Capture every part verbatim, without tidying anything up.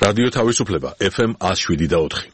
რადიო თავისუფლება ეფ ემ one oh seven და four.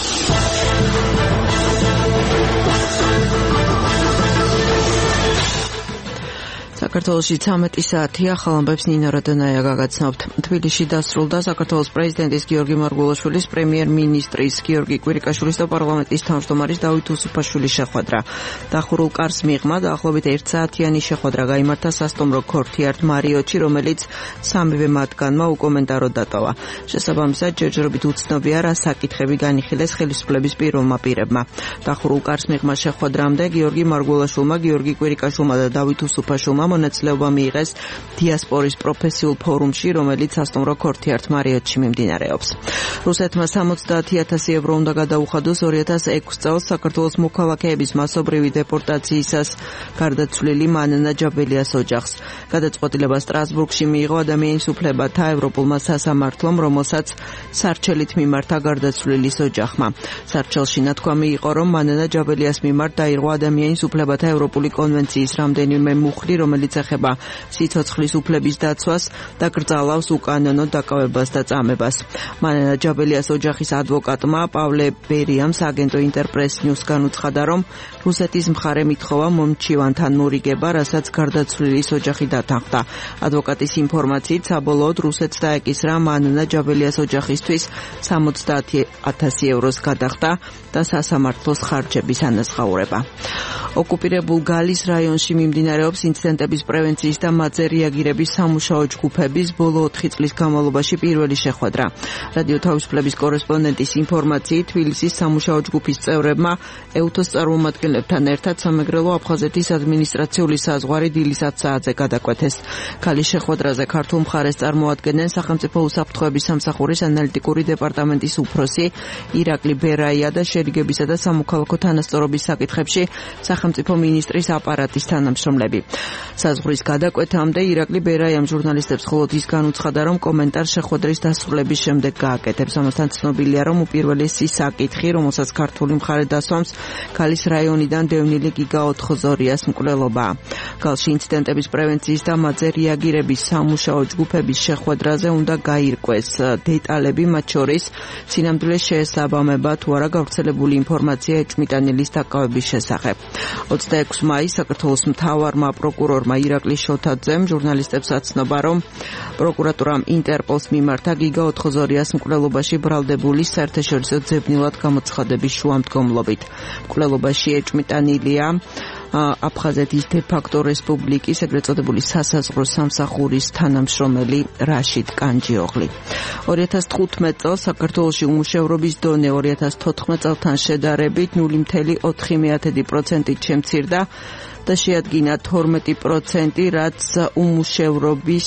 საქართველოში ცამეტი საათია, ახალ ამბებს ნინო რადონაია გაგაცნობთ. თბილისში დასრულდა საქართველოს პრეზიდენტის გიორგი მარგველაშვილის, პრემიერ-მინისტრის გიორგი კვირიკაშვილის და პარლამენტის თავმჯდომარის დავით უსუფაშვილის შეხვედრა. დახურულ კარს მიღმა დაახლოებით ერთსაათიანი შეხვედრა გაიმართა სასტუმრო ქორთიართ მარიოტში, რომელიც სამივე მათგანმა უკომენტაროდ დატოვა. შესაბამისად, ჯერჯერობით უცნობია, რა საკითხები განიხილეს ხელისუფლების პირველმა პირებმა. დახურულ კარს მიღმა შეხვედრამდე გიორგი მარგველაშვილმა, გიორგი კვირიკაშვილმა და დავით უსუფაშვილმა მონაწილეობა მიიღეს დიასპორის პროფესიულ ფორუმში, რომელიც სასტუმრო ქორთიართ მარიოტში მიმდინარეობს. რუსეთმა სამოცდაათი ათასი ევრო უნდა გადაუხადოს ორი ათას ექვსი წელს საქართველოს მოქალაქეების მასობრივი დეპორტაციისას გარდაცვლილი მანანა ჯაბელიას ოჯახს. გადაწყვეტილება სტრასბურგში მიიღო ადამიანის უფლებათა ევროპულმა სასამართლომ, რომელსაც სარჩელით მიმართა გარდაცვლილის ოჯახმა. სარჩელში ნათქვამი იყო, რომ მანანა ჯაბელიას მიმართ დაირღვა ადამიანის უფლებათა ევროპული კონვენციის რამდენიმე მუხლი, რომელიც ეხება სიცოცხლის უფლების დაცვას და კრძალავს უკანონო დაკავებას და წამებას. მანანა ჯაბელიას ოჯახის ადვოკატმა პავლე ბერიამს აგენტო ინტერპრეს ნიუს განუცხადა, რომ რუსეთის მხარე მითხოვა მომჩივანთან მორიგება, რასაც გარდაცვლილის ოჯახი დათანხმდა. ადვოკატის ინფორმაციით, საბოლოოდ რუსეთს დაეკისრა მანანა ჯაბელიას ოჯახისთვის სამოცდაათი ათასი ევროს გადახდა და სასამართლოს ხარჯების ანაზღაურება. ოკუპირებულ გალის რაიონში მიმდინარეობს ინციდენტების პრევენციის და მათზე რეაგირების სამუშაო ჯგუფების ბოლო ოთხი წლის განმავლობაში პირველი შეხვედრა. რადიო თავისუფლების კორესპონდენტის ინფორმაციით, თბილისის სამუშაო ჯგუფის წევრებმა ეუთოს წარმომადგენლებთან ერთად სამეგრელო აფხაზეთის ადმინისტრაციული საზღვარი დილის ათ საათზე გადაკვეთეს. ქალის შეხვედრაზე ქართულ მხარეს წარმოადგენენ სახელმწიფო უსაფრთხოების სამსახურის ანალიტიკური დეპარტამენტის უფროსი ირაკლი ბერაია და შერიგებისა და სამოქალაქო თანასწორობის საკითხებში სახელმწიფო მინისტრის აპარატის თანამშრომლები. საზღვრის გადაკვეთამდე ირაკლი ბერაიამ ჟურნალისტებს მხოლოდ ის განუცხადა, რომ კომენტარს შეხვედრის დასრულების შემდეგ გააკეთებს. ამასთან ცნობილია, რომ უპირველესი საკითხი, რომელსაც ქართული მხარე დასვამს, გალის რაიონიდან დევნილი გიგა ოთხზორიას მკვლელობაა. გალში ინციდენტების პრევენციის და მათზე რეაგირების სამუშაო ჯგუფების შეხვედრაზე უნდა გაირკვეს დეტალები, მათ შორის სინამდვილეს შეესაბამება თუ არა გავრცელებული ინფორმაცია ეჭვმიტანილის დაკავების შესახებ. ოცდაექვსი მაისს საქართველოს მთავარმა პროკურორმა ირაკლი შოთაძემ ჟურნალისტებს აცნობა, რომ პროკურატურამ ინტერპოლს მიმართა გიგა ოთხზორიას მკვლელობაში ბრალდებული საერთაშორისო ძებნილად გამოცხადების შუამდგომლობით. მკვლელობაში ეჭვმიტანილია აფხაზეთის დე-ფაქტო რესპუბლიკის ეგრეთ წოდებული სასაზღვრო სამსახურის თანამშრომელი რაშიდ კანჯიოღლი. ორი ათას თხუთმეტ წელს საქართველოში უმუშევრობის დონე ორი ათას თოთხმეტ წელთან შედარებით ნული მცდე ოთხი პროცენტით შემცირდა და შეადგინა თორმეტი პროცენტი, რაც უმუშევრობის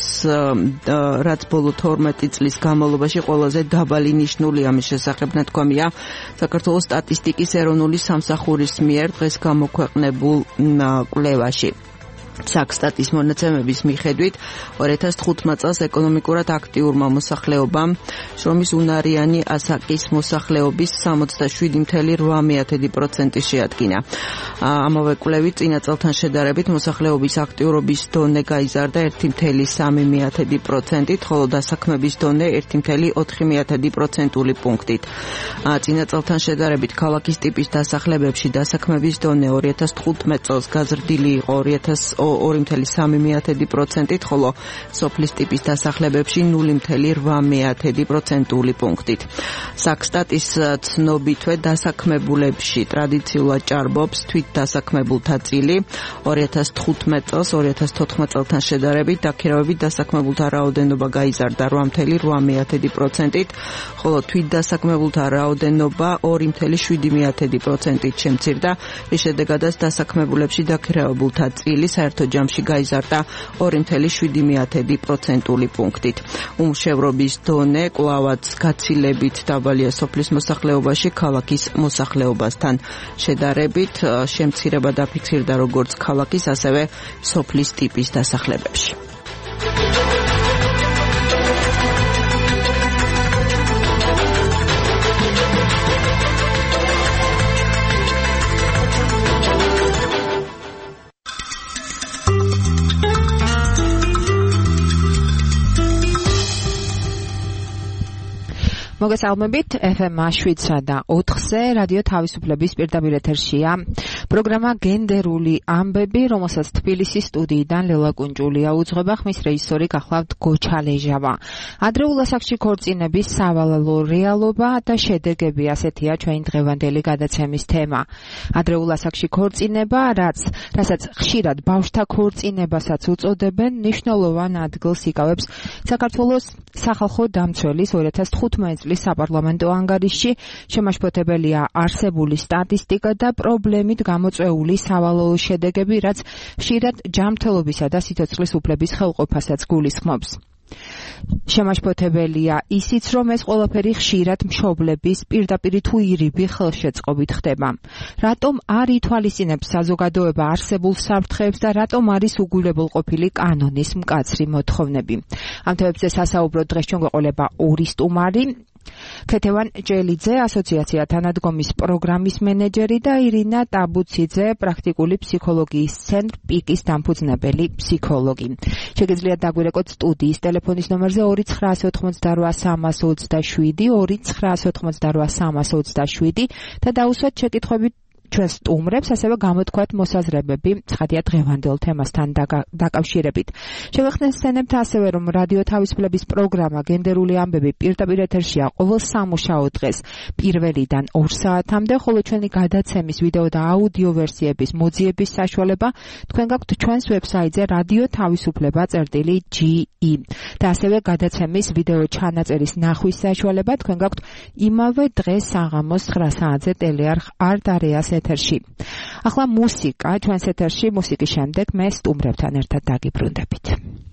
რაც ბოლო თორმეტი წლის განმავლობაში ყველაზე დაბალი ნიშნულია. ამის შესახებ ნათქვამია საქართველოს სტატისტიკის ეროვნული სამსახურის მიერ დღეს გამოქვეყნებულ კვლევაში. საქსტატის მონაცემების მიხედვით ორი ათას თხუთმეტ წელს ეკონომიკურად აქტიურმა მოსახლეობამ შრომის უნარიანი ასაკის მოსახლეობის სამოცდაშვიდი პროცენტი პროცენტი შეადგინა. ამავე კვლევით წინა წელთან შედარებით მოსახლეობის აქტიურობის დონე გაიზარდა ერთი წუთი სამი პროცენტით, ხოლო დასაქმების დონე ერთი წუთი ოთხი პროცენტული პუნქტით. წინა წელთან შედარებით ქალაქის ტიპის დასახლებებში დასაქმების დონე ორი ათას თხუთმეტ წელს გაზრდილი იყო ორი ათას ორი წუთი სამი პროცენტით, ხოლო სოფლის ტიპის დასახლებებში ნული წუთი რვა პროცენტული პუნქტით. საქსტატის ცნობითვე დასაქმებულებში ტრადიციულად ჭარბობს თვით დასაქმებულთა წილი. ორი ათას თხუთმეტ წელს ორი ათას თოთხმეტ წელთან შედარებით დაქირავებით დასაქმებულთა რაოდენობა გაიზარდა რვა წუთი რვა პროცენტით, ხოლო თვით დასაქმებულთა რაოდენობა ორი წუთი შვიდი პროცენტით შემცირდა, რის შედეგადაც დასაქმებულებში დაქირავებულთა წილი საერთო ჯამში გაიზარდა ორი წუთი შვიდი პროცენტული პუნქტით. უმუშევრობის დონე კვლავაც გაცილებით დაბალია სოფლის მოსახლეობაში ქალაქის მოსახლეობასთან შედარებით. შემცირება დაფიქსირდა როგორც ქალაქის, ასევე სოფლის ტიპის დასახლებებში. მოგესალმებით ეფ ემ შვიდსა და ოთხზე რადიო თავისუფლების პირდაპირ ეთერშია პროგრამა გენდერული ამბები, რომელსაც თბილისის სტუდიიდან ლელა კუნჭულია უძღვება, ხმის რეჟისორი გახლავთ გოჩა ლეჟავა. ადრეულ ასაკში ქორწინების სავალალო რეალობა და შედეგები, ასეთია ჩვენი დღევანდელი გადაცემის თემა. ადრეულ ასაკში ქორწინება, რაც რასაც ხშირად ბავშვთა ქორწინებასაც უწოდებენ, მნიშვნელოვან ადგილს იკავებს საქართველოს სახალხო დამცველის ორი ათას თხუთმეტი წლის საპარლამენტო ანგარიშში. შემაშფოთებელია არსებული სტატისტიკა და პრობლემით გამოწვეული სავალალო შედეგები, რაც ხშირად ჯანმრთელობისა და სიცოცხლის უფლების ხელყოფასაც გულისხმობს. შემაშფოთებელია ისიც, რომ ეს ყველაფერი ხშირად მშობლების პირდაპირ თუ ირიბი ხელშეწყობით ხდება. რატომ არ ითვალისწინებს საზოგადოება არსებულ საფრთხეებს და რატომ არის უგულებელყოფილი კანონის მკაცრი მოთხოვნები? ამ თემებზე სასაუბროდ დღეს ჩვენ გვეყოლება ორი სტუმარი. ქეთევან ჭელიძე, ასოციაცია თანადგომის პროგრამის მენეჯერი და ირინა ტაბუციძე, პრაქტიკული ფსიქოლოგიის ცენტრ პიკის დამფუძნებელი ფსიქოლოგი. შეგიძლიათ დაგვირეკოთ სტუდიის ტელეფონის ნომერზე ორი ცხრაასი ოთხმოცდარვა სამასი ოცდაშვიდი, ორი ცხრაასი ოთხმოცდარვა სამასი ოცდაშვიდი და დაუსვათ შეკითხვები ჩვენ სტუმრებს, ასევე გამოთქვათ მოსაზრებები ცხადია დღევანდელ თემასთან დაკავშირებით. შევეხსენებთ ასევე, რომ რადიო თავისუფლების პროგრამა გენდერული ამბები პირდაპირ ეთერშია ყოველ სამუშაო დღეს პირველიდან ორ საათამდე, ხოლო ჩვენი გადაცემის ვიდეო და აუდიო ვერსიების მოძიების საშუალება თქვენ გაქვთ ჩვენს ვებსაიტზე რადიო თავისუფლება წერტილი ჯი ი და ასევე გადაცემის ვიდეო ჩანაწერის ნახვის საშუალება თქვენ გაქვთ იმავე დღეს საღამოს ცხრა საათზე ტელეარხ არტ-არეას ეთერში. ახლა მუსიკა ჩვენს ეთერში, მუსიკის შემდეგ მე სტუმრებთან ერთად დაგიბრუნდებით.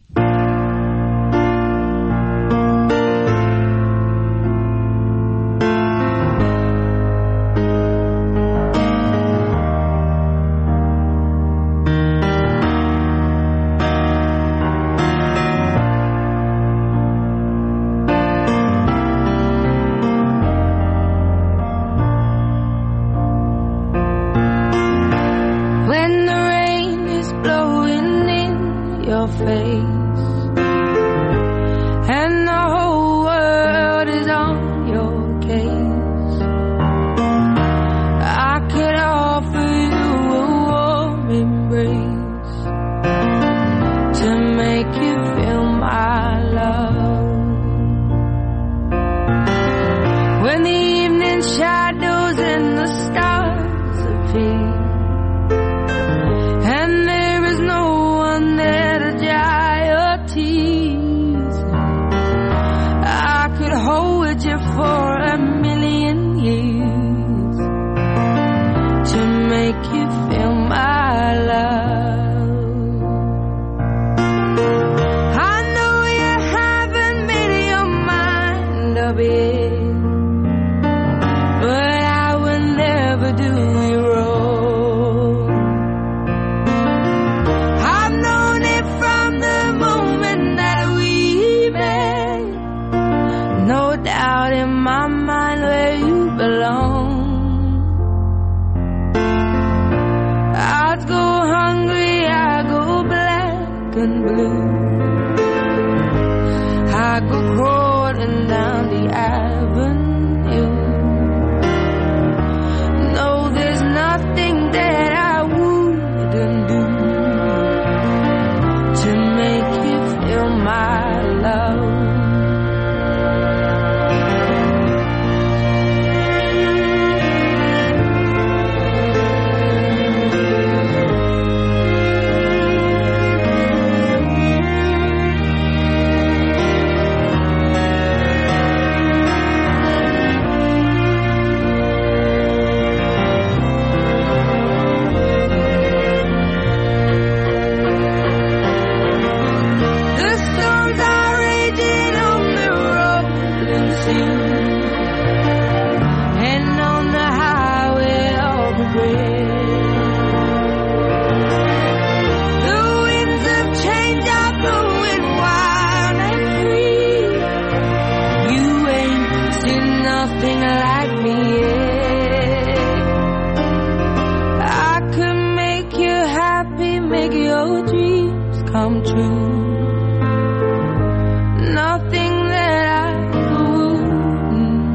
come true. Nothing that I wouldn't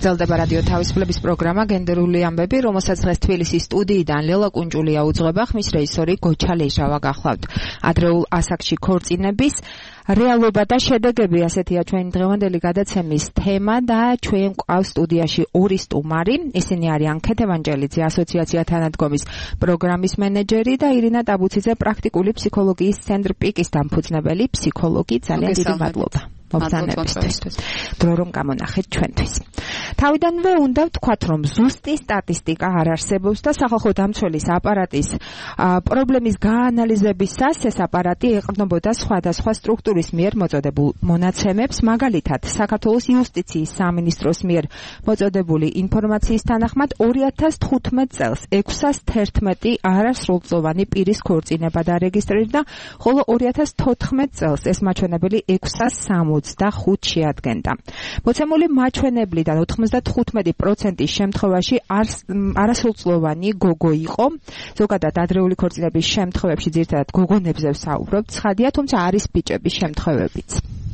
გრძელდება რადიო თავისუფლების პროგრამა გენდერული ამბები, რომელსაც დღეს თბილისის სტუდიიდან ლელა კუნჭულია უძღვება, ხმის რეჟისორი გოჩა ლეჟავა გახლავთ. ადრეულ ასაკში ქორწინების რეალობა და შედეგები, ასეთია ჩვენი დღევანდელი გადაცემის თემა და ჩვენ გვყავს სტუდიაში ორი სტუმარი. ისინი არიან ქეთევანჯელიძე, ასოციაცია თანადგომის პროგრამის მენეჯერი და ირინა ტაბუციძე, პრაქტიკული ფსიქოლოგიის ცენტრ პიკის დამფუძნებელი ფსიქოლოგი. ძალიან დიდი მადლობა მოგზაურობისთვის. დრო რომ გამონახეთ ჩვენთვის. თავიდანვე უნდა ვთქვათ, რომ ზუსტი სტატისტიკა არ არსებობს და სახალხო დამცველის აპარატის პრობლემის გაანალიზებისას ეს აპარატი ეყრდნობოდა სხვადასხვა სტრუქტურის მიერ მოწოდებულ მონაცემებს, მაგალითად, საქართველოს იუსტიციის სამინისტროს მიერ მოწოდებული ინფორმაციის თანახმად ორი ათას თხუთმეტ წელს ექვსას თერთმეტი არასრულწლოვანი პირის ქორწინება დარეგისტრირდა, ხოლო ორი ათას თოთხმეტ წელს ეს მაჩვენებელი ექვსას სამოცდახუთი შეადგენდა. მოცემული მაჩვენებლიდან ოცდათხუთმეტი პროცენტის შემთხვევაში არასრულწლოვანი გოგო იყო. ზოგადად ადრეული ქორწინების შემთხვევებში ძირითადად გოგონებზე ვსაუბრობთ, ცხადია, თუმცა არის ბიჭების შემთხვევებიც.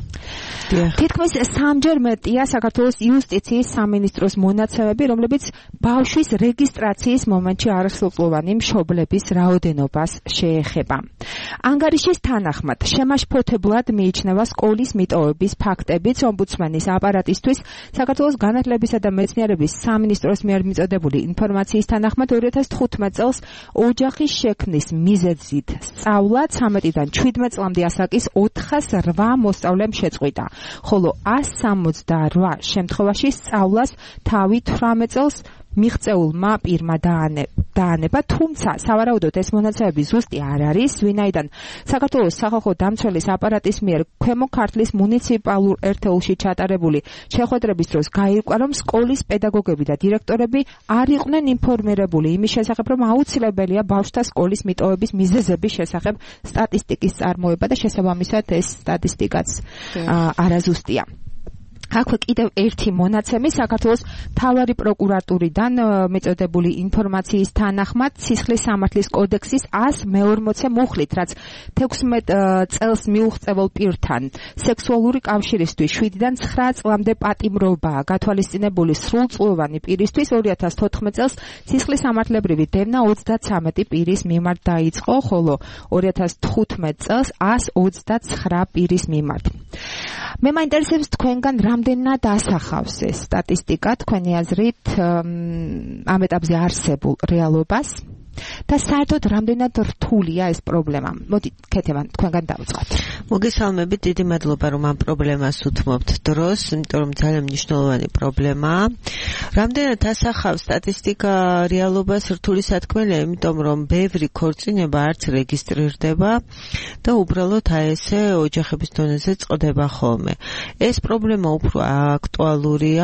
თითქმის სამჯერ მეტია საქართველოს იუსტიციის სამინისტროს მონაცემები, რომლებიც ბავშვის რეგისტრაციის მომენტში არასრულწლოვანი მშობლების რაოდენობას შეეხება. ანგარიშის თანახმად შემაშფოთებლად მიიჩნევა სკოლის მიტოვების ფაქტებიც. ომბუდსმენის აპარატისთვის საქართველოს განათლებისა და მეცნიერების სამინისტროს მიერ მიწოდებული ინფორმაციის თანახმად ორი ათას თხუთმეტ წელს ოჯახის შექმნის მიზეზით სწავლა ცამეტიდან შვიდმეტ წლამდე ასაკის ოთხას რვა მოსწავლემ შეწყვიტა, ხოლო ასი სამოცდარვა შემთხვევაში სწავლას თავი თვრამეტ წელს მიღწეულმა პირმა დაანება, თუმცა სავარაუდოდ ეს მონაცემები ზუსტი არ არის, ვინაიდან საქართველოს სახალხო დამცველის აპარატის მიერ ქვემო ქართლის მუნიციპალურ ერთეულში ჩატარებული შეხვედრების დროს გაირკვა, რომ სკოლის პედაგოგები და დირექტორები არ იყვნენ ინფორმირებული იმის შესახებ, რომ აუცილებელია ბავშვთა სკოლის მიტოვების მიზეზების შესახებ სტატისტიკის წარმოება და შესაბამისად ეს სტატისტიკაც არაზუსტია. აქვე კიდევ ერთი მონაცემი საქართველოს მთავარი პროკურატურიდან მეწოდებული ინფორმაციის თანახმად სისხლის სამართლის კოდექსის ასი მეორმოცე მუხლით, რაც თექვსმეტ წელს მიუღწეველ პირთან სექსუალური კავშირისთვის შვიდიდან ცხრა წლამდე პატიმრობაა გათვალისწინებული სრულწლოვანი პირისთვის, ორი ათას თოთხმეტ წელს სისხლის სამართლებრივი დევნა ოცდაცამეტი პირის მიმართ დაიწყო, ხოლო ორი ათას თხუთმეტ წელს ასი ოცდაცხრა პირის მიმართ. მე მაინტერესებს თქვენგან რამდენად ასახავს ეს სტატისტიკა თქვენი აზრით ამ ეტაპზე არსებულ რეალობას და საერთოდ რამდენად რთულია ეს პრობლემა. მოდი, ქეთევან, თქვენგან დავიწყოთ. მოგესალმებით, დიდი მადლობა, რომ ამ პრობლემას უთმობთ დროს, იმიტომ რომ ძალიან მნიშვნელოვანი პრობლემაა. რამდენად ასახავს სტატისტიკა რეალობას რთული სათქმელია, იმიტომ რომ ბევრი ქორწინება არც რეგისტრირდება და უბრალოდ აი ესე ოჯახების დონეზე წყდება ხოლმე. ეს პრობლემა უფრო აქტუალურია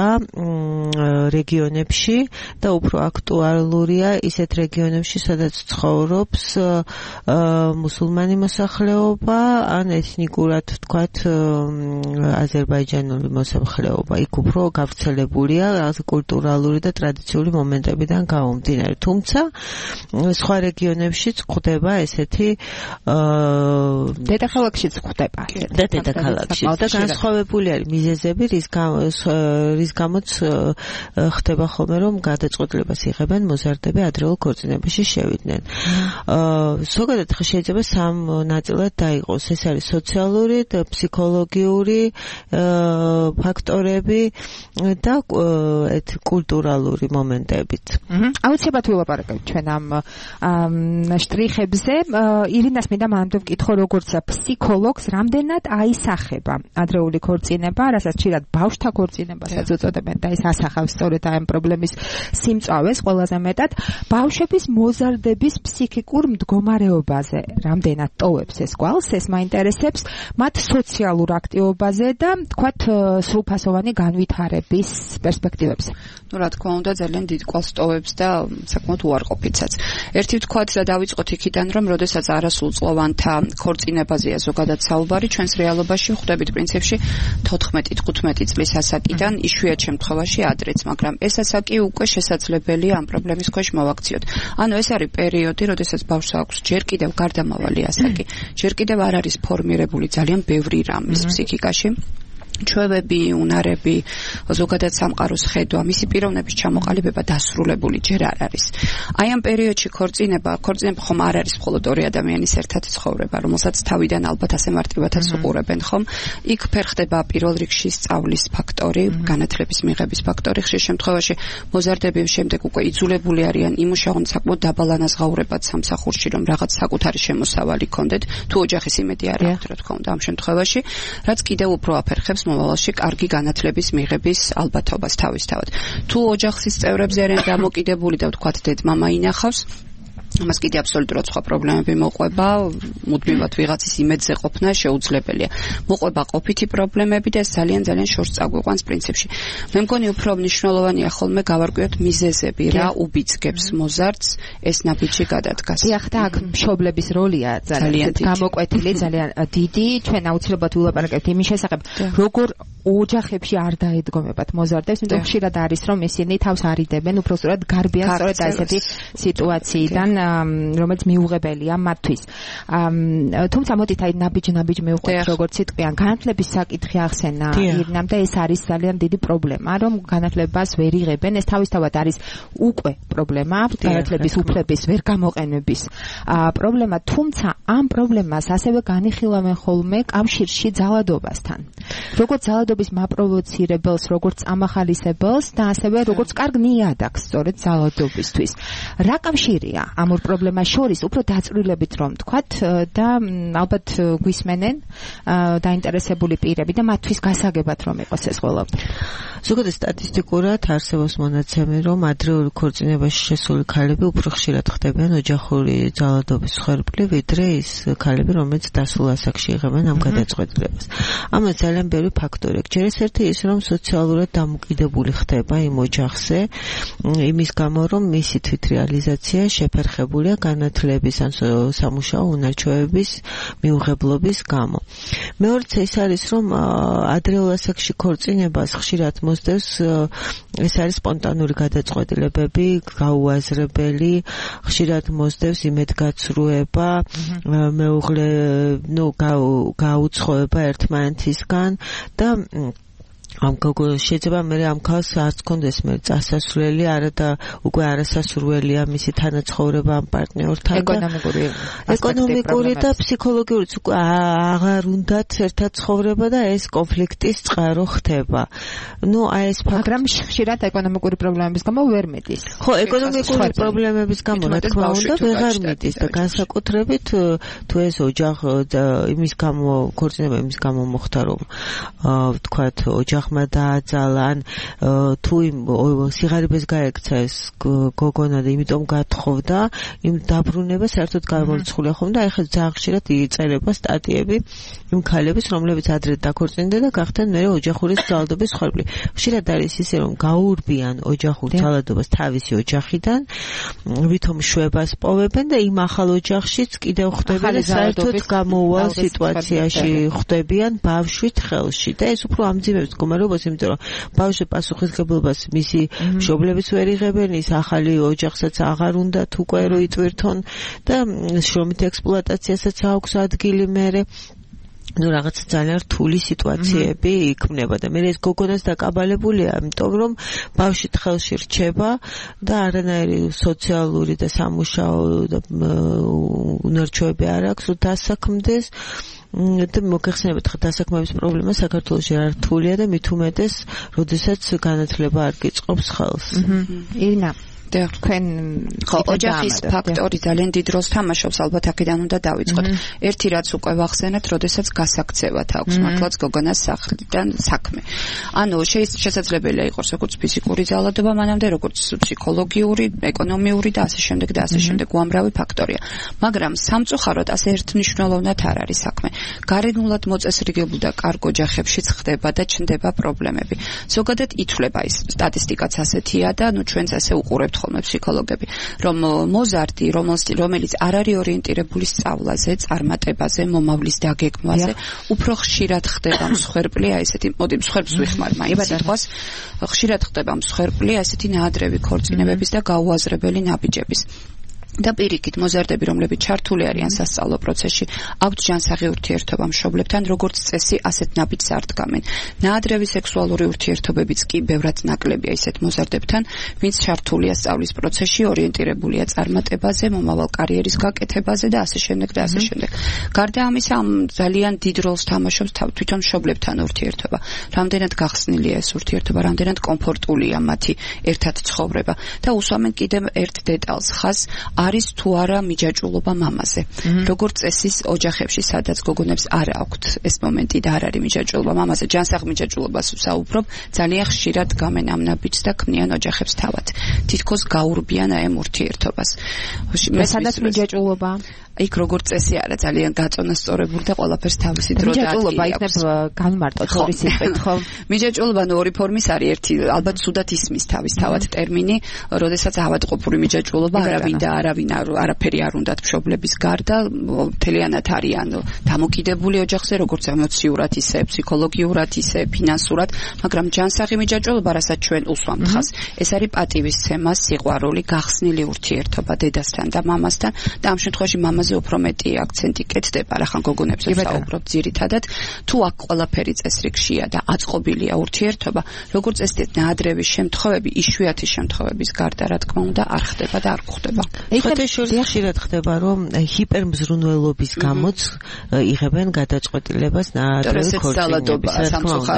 რეგიონებში და უფრო აქტუალურია ისეთ რეგიონებში, სადაც ცხოვრობს მუსულმანი მოსახლეობა ან ეთნიკურად ვთქვათ აზერბაიჯანული მოსახლეობა. იქ უფრო გავრცელებულია კულტურალური და ტრადიციული მომენტებიდან გამომდინარე. თუმცა სხვა რეგიონებშიც გვხვდება ესეთი დედაქალაქშიც გვხვდება. და დედაქალაქშიც და განსხვავებული არის მიზეზები, რის რის გამოც ხდება ხოლმე, რომ გადაწყვეტილებას იღებენ მოზარდები ადრეულ ქორწინებაში შევიდნენ. ზოგადად შეიძლება სამ ნაწილად დაიყოს. ეს არის სოციალური და ფსიქოლოგიური ფაქტორები და ეს კულტურალური მომენტებიც. აუცილებლად ვილაპარაკებთ ჩვენ ამ შტრიხებზე. ირინას მინდა მანამდე ვკითხო, როგორც ფსიქოლოგს, რამდენად აისახება ადრეული ქორწინება, რასაც ხშირად ბავშვთა ქორწინებასაც უწოდებენ და ეს ასახავს სწორედ ამ პრობლემის სიმწავეს ყველაზე მეტად. ბავშვების მოზარდების ფსიქიკურ მდგომარეობაზე რამდენად ტოვებს ეს კვალს, ეს მაინტერესებს, მათ სოციალურ აქტივობაზე და თქვათ სრულფასოვანი განვითარების პერსპექტივებზე. ну რა თქმა უნდა ძალიან დიდ კვალს ტოვებს და საკმაოდ უარყოფითაც. ერთი ვთქვათ და დავიწყოთ იქიდან, რომ როდესაც არასრულწლოვანთა ქორწინებაზეა ზოგადად საუბარი, ჩვენს რეალობაში ხვდებით პრინციპში თოთხმეტი თხუთმეტი წლის ასაკიდან, იშვიათ შემთხვევაში ადრეც, მაგრამ ეს ასაკი უკვე შესაძლებელია ამ პრობლემის ქვეშ მოვაქციოთ. ანუ ეს არის პერიოდი, როდესაც ბავშვს აქვს ჯერ კიდევ გარდამავალი ასაკი, ჯერ კიდევ არ არის ფორმირებული ძალიან ბევრი რამის ფსიქიკაში. ჩვევები, უნარები, ზოგადად სამყაროს ხედვა, მისი პიროვნების ჩამოყალიბება დასრულებული ჯერ არ არის. აი ამ პერიოდში ქორწინება, ქორწინება ხომ არ არის მხოლოდ ორი ადამიანის ერთად ცხოვრება, რომელსაც თავიდან ალბათ ასე მარტივადაც უყურებენ, ხომ? იქ ფერხდება პირველ რიგში სწავლის ფაქტორი, განათლების მიღების ფაქტორი, ხშირ შემთხვევაში მოზარდები შემდეგ უკვე იძულებული არიან იმუშაონ საკმაოდ დაბალ ანაზღაურებად სამსახურში, რომ რაღაც საკუთარი შემოსავალი ქონდეთ, თუ ოჯახის იმედი არ აქვთ, რა თქმა უნდა, ამ შემთხვევაში, რაც კიდევ უფრო აფერხებს მომავალში კარგი განათლების მიღების ალბათობას თავისთავად. თუ ოჯახის წევრებზე არიან დამოკიდებული და ვთქვათ დედმამა ინახავს, ამას კიდე აბსოლუტურად სხვა პრობლემები მოყვება, მუდმივად ვიღაცის იმედზე ყოფნა შეუძლებელია. მოყვება ყოფითი პრობლემები და ეს ძალიან ძალიან შორს წაგვიყვანს პრინციპში. მე მგონი უფრო მნიშვნელოვანია ხოლმე გავარკვიოთ მიზეზები, რა უბიძგებს მოზარდს ეს ნაბიჯი გადადგას. დიახ, და აქ მშობლების როლია ძალიან გამოკვეთილი, ძალიან დიდი. ჩვენ აუცილებლად ვილაპარაკებთ იმის შესახებ, როგორ ოჯახებში არ დაედგომებათ მოზარდებს, იმიტომ ხშირად არის რომ ისინი თავს არიდებენ, უბრალოდ გარბიან სწორედ ასეთი სიტუაციიდან, რომელიც მიუღებელია მათთვის. თუმცა მოდით აი ნაბიჯ-ნაბიჯ მივყვეთ, როგორც სიტყვიან, განათლების საკითხი ახსენა ირნამ და ეს არის ძალიან დიდი პრობლემა, რომ განათლებას ვერ იღებენ. ეს თავისთავად არის უკვე პრობლემა, განათლების უფლების ვერ გამოყენების პრობლემა, თუმცა ამ პრობლემას ასევე განიხილავენ ხოლმე კავშირში ძალადობასთან. როგორც ძალადობის მაპროვოცირებელს, როგორც ამახალისებელს და ასევე როგორც კარგ ნიადაგს სწორედ ძალადობისთვის. რა კავშირია ამ ორ პრობლემას შორის, უფრო დაწვრილებით რომ თქვათ და ალბათ გვისმენენ დაინტერესებული პირები და მათთვის გასაგებად რომ იყოს ეს ყველაფერი. ზოგადად სტატისტიკურად არსებობს მონაცემი, რომ ადრეული ქორწინებაში შესული ქალები უფრო ხშირად ხდებიან ოჯახური ძალადობის მსხვერპლი, ვიდრე ის ქალები, რომელიც დასულ ასაკში იღებენ ამ გადაწყვეტილებას. ამას ძალიან ბევრი ფაქტორი აქვს. ჯერ ეს ერთი ის, რომ სოციალურად დამოკიდებული ხდება იმ ოჯახზე, იმის გამო, რომ მისი თვითრეალიზაცია შეფერხებულია განათლების ან სამუშაო უნარჩვევების მიუღებლობის გამო. მეორეც ის არის, რომ ადრეულ ასაკში ქორწინებას ხშირად მოსდევს ეს არის სპონტანური გადაწყვეტილებები, გაუაზრებელი, ხშირად მოსდევს იმედგაცრუება, მეუღლე, ნუ გაუცხოება ერთმანეთისგან და ამ შეიძლება მე ამ ქალს არც კონდეს მე წასასვლელი, არა და უკვე არასასურველია მისი თანაცხოვრება ამ პარტნიორთან. ეკონომიკური ეკონომიკური და ფსიქოლოგიურიც უკვე აღარ უნდათ ერთად ცხოვრება და ეს კონფლიქტის წყარო ხდება. ნუ აი ეს მაგრამ ხშირად ეკონომიკური პრობლემების გამო ვერ მიდის. ხო, ეკონომიკური პრობლემების გამო რა თქმა უნდა ვეღარ მიდის და განსაკუთრებით თუ ეს ოჯახ იმის გამო ქორწინება იმის გამო მოხდა რომ ვთქვათ ოჯახ დააძალან თუ სიღარიბეს გაექცა ეს გოგონა და იმიტომ გათხოვდა იმ დაბრუნება საერთოდ გამორიცხულია ხომ და ეხლა ძალიან ხშირად იწერება სტატიები იმ ქალების რომლებიც ადრე დაქორწინდნენ და გახდნენ მერე ოჯახური ძალადობის მსხვერპლი. ხშირად არის ისე რომ გაურბიან ოჯახურ ძალადობას თავისი ოჯახიდან, ვითომ შვებას პოვებენ და იმ ახალ ოჯახშიც კიდევ ხდებიან საერთოდ გამოუვალ სიტუაციაში ხდებიან ბავშვით ხელში და ეს უფრო ამძიმებს მდგომარეობას, იმიტომ რომ ბავშვი პასუხისმგებლობას მისი მშობლებიც ვერ იღებენ, ის ახალი ოჯახსაც აღარ უნდათ უკვე რო იტვირთონ და შრომით ექსპლუატაციასაც აქვს ადგილი მერე. ნუ რაღაც ძალიან რთული სიტუაციები იქმნება და მე ეს გოგონას დაკაბალებულია, იმიტომ რომ ბავშვი ხელში რჩება და არანაირი სოციალური და სამუშაო და უნარჩვევები არ აქვს, რომ დასაქმდეს. და მოგეხსენებათ ხა დასაქმების პრობლემა საქართველოში არ რთულია და მით უმეტეს, როდესაც განათლება არ გიწყობს ხელს. ირნა თქვენ ხო ოჯახის ფაქტორი ძალიან დიდ როლს თამაშობს, ალბათ აქედან უნდა დავიწყოთ. ერთი რაც უკვე ვახსენეთ, როდესაც გასაქცევად აქვს მართლაც გოგონას სახლიდან საქმე. ანუ შესაძლებელია იყოს როგორც ფიზიკური ძალადობა მანამდე, როგორც ფსიქოლოგიური, ეკონომიური და ასე შემდეგ და ასე შემდეგ უამრავი ფაქტორია. მაგრამ სამწუხაროდ ასე ერთმნიშვნელოვნად არ არის საქმე. გარეგნულად მოწესრიგებულ და კარგ ოჯახებშიც ხდება და ჩნდება პრობლემები. ზოგადად ითვლება ის სტატისტიკაც ასეთია და ნუ ჩვენც ასე უყურებთ ხოლმე ფსიქოლოგები, რომ მოზარდი, რომელიც არ არის ორიენტირებული სწავლაზე, წარმატებაზე, მომავლის დაგეგმვაზე, უფრო ხშირად ხდება მსხვერპლი, აი ესეთი, მოდი მსხვერპლს ვიხმარ, მაინც ითქვას, ხშირად ხდება მსხვერპლი, აი ესეთი ნაადრევი ქორწინებების და გაუაზრებელი ნაბიჯების. და პირიქით მოზარდები, რომლებიც ჩართული არიან სასწავლო პროცესში, აქვთ ჯანსაღი ურთიერთობა მშობლებთან, როგორც წესი, ასეთ ნაბიჯს არ დგამენ. ნაადრევი სექსუალური ურთიერთობებიც კი ბევრად ნაკლებია ისეთ მოზარდებთან, ვინც ჩართულია სწავლის პროცესში, ორიენტირებულია წარმატებაზე, მომავალ კარიერის გაკეთებაზე და ასე შემდეგ და ასე შემდეგ. გარდა ამისა, ძალიან დიდ როლს თამაშობს თვითონ მშობლებთან ურთიერთობა. რამდენად გახსნილია ეს ურთიერთობა, რამდენად კომფორტულია მათი ერთად ცხოვრება და უსვამენ კიდევ ერთ დეტალს, ხაზს არის თუ არა მიჯაჭვულობა მამაზე. როგორც წესი ოჯახებში, სადაც გოგონებს არ აქვთ ეს მომენტი და არ არის მიჯაჭვულობა მამაზე, ჯანსაღ მიჯაჭვულობას ვსაუბრობ, ძალიან ხშირად გამენ ამ ნაბიჯს და ქმნიან ოჯახებს თავად. თითქოს გაურბიან აი ამ ურთიერთობას. მე სადაც მიჯაჭვულობა იქ როგორც წესი არა ძალიან გაწონასწორებული და ყველაფერს თავისი დრო და მიჯაჭვულობა იქნება განმარტოთ ორი სიტყვით ხო? მიჯაჭვულობა ორი ფორმის არის, ერთი ალბათ სუდად ისმის თავის თავად ტერმინი, როდესაც ავადმყოფური მიჯაჭვულობა არავინ და არავინ არაფერი არ უნდათ მშობლების გარდა, მთლიანად არიან დამოკიდებული ოჯახზე, როგორც ემოციურად, ისე ფსიქოლოგიურად, ისე ფინანსურად, მაგრამ ჯანსაღი მიჯაჭვულობა, რასაც ჩვენ უსვამთ ხას, ეს არის პატივისცემა, სიყვარული, გახსნილი ურთიერთობა დედასთან და მამასთან და ამ შემთხვევაში მამაზე უფრო მეტი აქცენტი კეთდება, რახან გოგონებზე ვსაუბრობ ძირითადად, თუ აქ ყველაფერი წესრიგშია და აწყობილია ურთიერთობა, როგორც წესი ნაადრევი შემთხვევები, იშვიათი შემთხვევების გარდა, რა თქმა უნდა, არ ხდება და არ გვხდება. ხოთეშორს ხშირად ხდება, რომ ჰიპერმზრუნველობის გამოც იღებენ გადაწყვეტილებას ნაადრევი ქორწინების,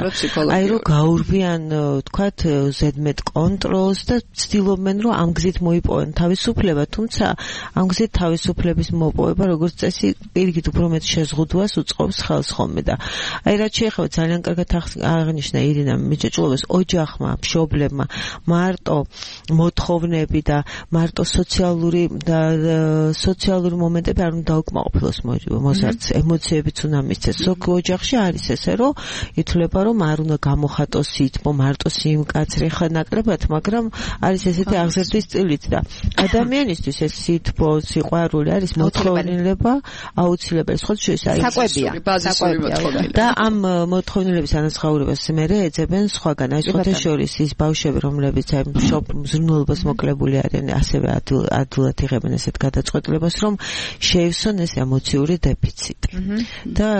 აი რომ გაურბიან, თქვათ, ზედმეტ კონტროლს და ცდილობენ, რომ ამ გზით მოიპოვեն თავისუფლება, თუმცა ამ გზით თავისუფლების მოპოვება, როგორც წესი, პირიქით უფრო მეტ შეზღუდვას უწყობს ხელს ხოლმე და აი რაც შეეხება ძალიან კარგად აღნიშნა ირინა მიჯაჭვულობას ოჯახმა, მშობლებმა, მარტო მოთხოვნები და მარტო სოციალური და სოციალური მომენტები არ უნდა დაუკმაყოფილოს მოზარდს, ემოციებიც უნდა მისცეს. ზოგ ოჯახში არის ესე, რომ ითვლება, რომ არ უნდა გამოხატოს სითბო, მარტო სიმკაცრე ხა ნაკლებად, მაგრამ არის ესეთი აღზრდის სტილით და ადამიანისთვის ეს სითბო, სიყვარული არის მოთხოვნილება აუცილებელი. სხვა შეიძლება საკვებია, საკვებია და ამ მოთხოვნილების ანაზღაურებას მერე ეძებენ სხვაგან. აი ხოთეშორის ის ბავშვები, რომლებიც აი მზრუნველობას მოკლებული არიან, ასევე ადვილად იღებენ ესეთ გადაწყვეტილებას, რომ შეივსონ ეს ემოციური დეფიციტი და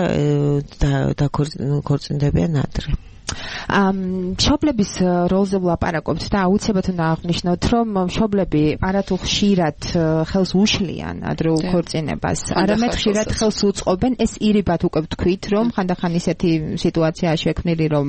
დაქორწინდებიან ადრე. მშობლების როლზე ვლაპარაკობთ და აუცილებლად უნდა აღვნიშნოთ, რომ მშობლები არათუ ხშირად ხელს უშლიან ადრეულ ქორწინებას, არამედ ხშირად ხელს უწყობენ. ეს ირიბად უკვე ვთქვით, რომ ხანდახან ისეთი სიტუაციაა შექმნილი, რომ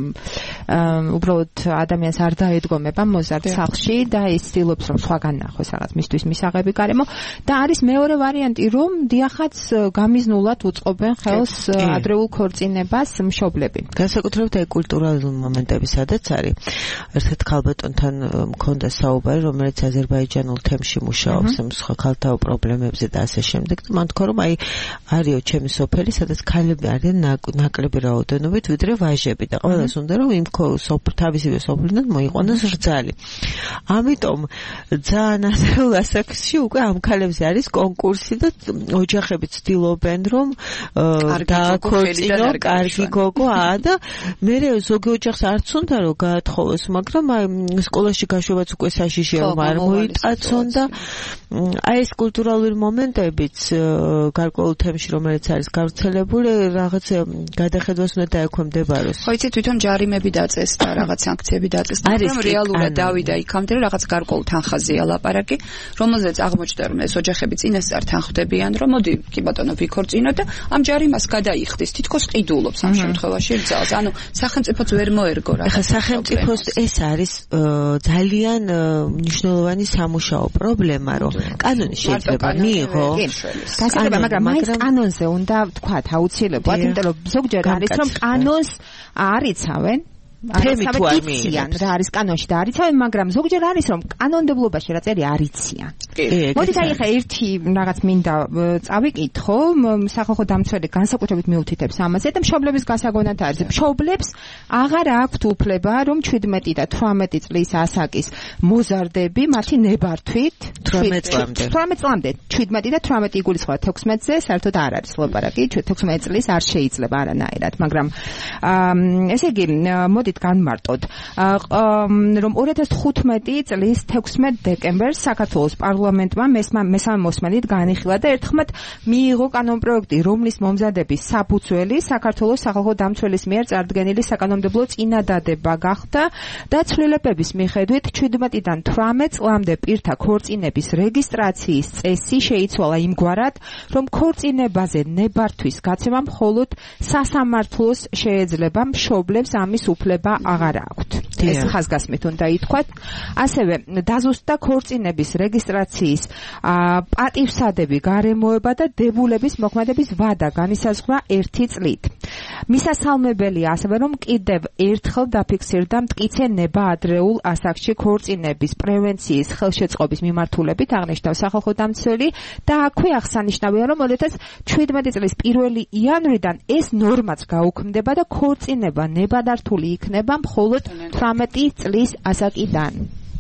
უბრალოდ ადამიანს არ დაედგომება მოზარდ სახლში და ის ცდილობს, რომ სხვაგან ნახოს რაღაც მისთვის მისაღები გარემო და არის მეორე ვარიანტი, რომ დიახაც გამიზნულად უწყობენ ხელს ადრეულ ქორწინებას მშობლები. განსაკუთრებით აი კულტურა მომენტები სადაც არის. ერთ-ერთ ქალბატონთან მქონდა საუბარი, რომელიც აზერბაიჯანულ თემში მუშაობს, სხვა ქალთა პრობლემებზე და ასე შემდეგ. მან თქვა, რომ აი არისო ჩემი სოფელი, სადაც ქალები არიან ნაკლები რაოდენობით, ვიდრე ვაჟები და ყველას უნდა რომ იმ თავისივე სოფლიდან მოიყვანოს რძალი. ამიტომ ძალიან ასეულ ასაკში უკვე ამ ქალებზე არის კონკურსი და ოჯახები ცდილობენ, რომ დააქორწინო კარგი გოგო აა და მე ზოგი ოჯახს არც უნდა რომ გაათხოვოს, მაგრამ აი სკოლაში გაშვებაც უკვე საშიშია რომ არ მოიტაცონ და აი ეს კულტურალური მომენტებიც გარკვეულ თემში რომელიც არის გავრცელებული, რაღაც გადახედვას უნდა დაექვემდებაროს. ხო, იცით, თვითონ ჯარიმები დაწეს და რაღაც სანქციები დაწეს, მაგრამ რეალურად დავიდა იქამდე რომ რაღაც გარკვეულ თანხაზეა ლაპარაკი, რომელზეც აღმოჩნდა რომ ეს ოჯახები წინასწარ ხვდებიან, რომ მოდი კი ბატონო ვიქორწინო და ამ ჯარიმას გადაიხდის, თითქოს ყიდულობს ამ შემთხვევაში რძალს. ანუ სახელმწიფოც ვერ მოერგო რა. ახლა სახელმწიფოს ეს არის ძალიან მნიშვნელოვანი სამუშაო პრობლემა, რომ კანონი შეიძლება მიიღო. გასაგებია, მაგრამ მაინც კანონზე უნდა ვთქვათ აუცილებლად, იმიტომ რომ ზოგჯერ არის რომ კანონს არიცავენ. თემი თუ არ მიიღებს რა არის კანონში და არიცავენ, მაგრამ ზოგჯერ არის რომ კანონმდებლობაში რა წერი არიციან. მოდით აი ხა ერთი რაღაც მინდა წავიკითხო, სახალხო დამცველი განსაკუთრებით მიუთითებს ამაზე და მშობლების გასაგონად არის. მშობლებს აღარ აქვთ უფლება რომ ჩვიდმეტი და თვრამეტი წლის ასაკის მოზარდები მათი ნებართვით თვრამეტ წლამდე. თვრამეტ წლამდე, შვიდმეტი და თვრამეტი იგულისხმება თექვსმეტზე, საერთოდ არ არის ლაპარაკი, თექვსმეტი წლის არ შეიძლება არანაირად, მაგრამ ესე იგი, მოდით განმარტოთ, რომ ორი ათას თხუთმეტი წლის თექვსმეტ დეკემბერს საქართველოს პარლამენტმა მესამე მოსმენით განიხილა და ერთხმად მიიღო კანონპროექტი, რომლის მომზადების საფუძველი საქართველოს სახალხო დამცველის მიერ წარდგენილი საკანონმდებლო წინადადება გახდა და ცვლილებების მიხედვით შვიდმეტიდან თვრამეტ წლამდე პირთა ქორწინების რეგისტრაციის წესი შეიცვალა იმგვარად, რომ ქორწინებაზე ნებართვის გაცემა მხოლოდ სასამართლოს შეეძლება, მშობლებს ამის უფლება აღარ აქვთ. ეს ხაზგასმით უნდა ითქვათ. ასევე დაზუსტდა ქორწინების რეგისტრაციის პატივსადები, გარემოება და დებულების მოქმედების ვადა განისაზღვრა ერთი წლით. მისასალმებელია ასევე, რომ კიდევ ერთხელ დაფიქსირდა მტკიცე ნება ადრეულ ასაკში ქორწინების პრევენციის ხელშეწყობის მიმართულებით, აღნიშნავს სახალხო დამცველი და აქვე აღსანიშნავია, რომ ოდესაც შვიდმეტი წლის პირველი იანვრიდან ეს ნორმაც გაუქმდება და ქორწინება ნებადართული იქნება მხოლოდ თვრამეტი წლის ასაკიდან.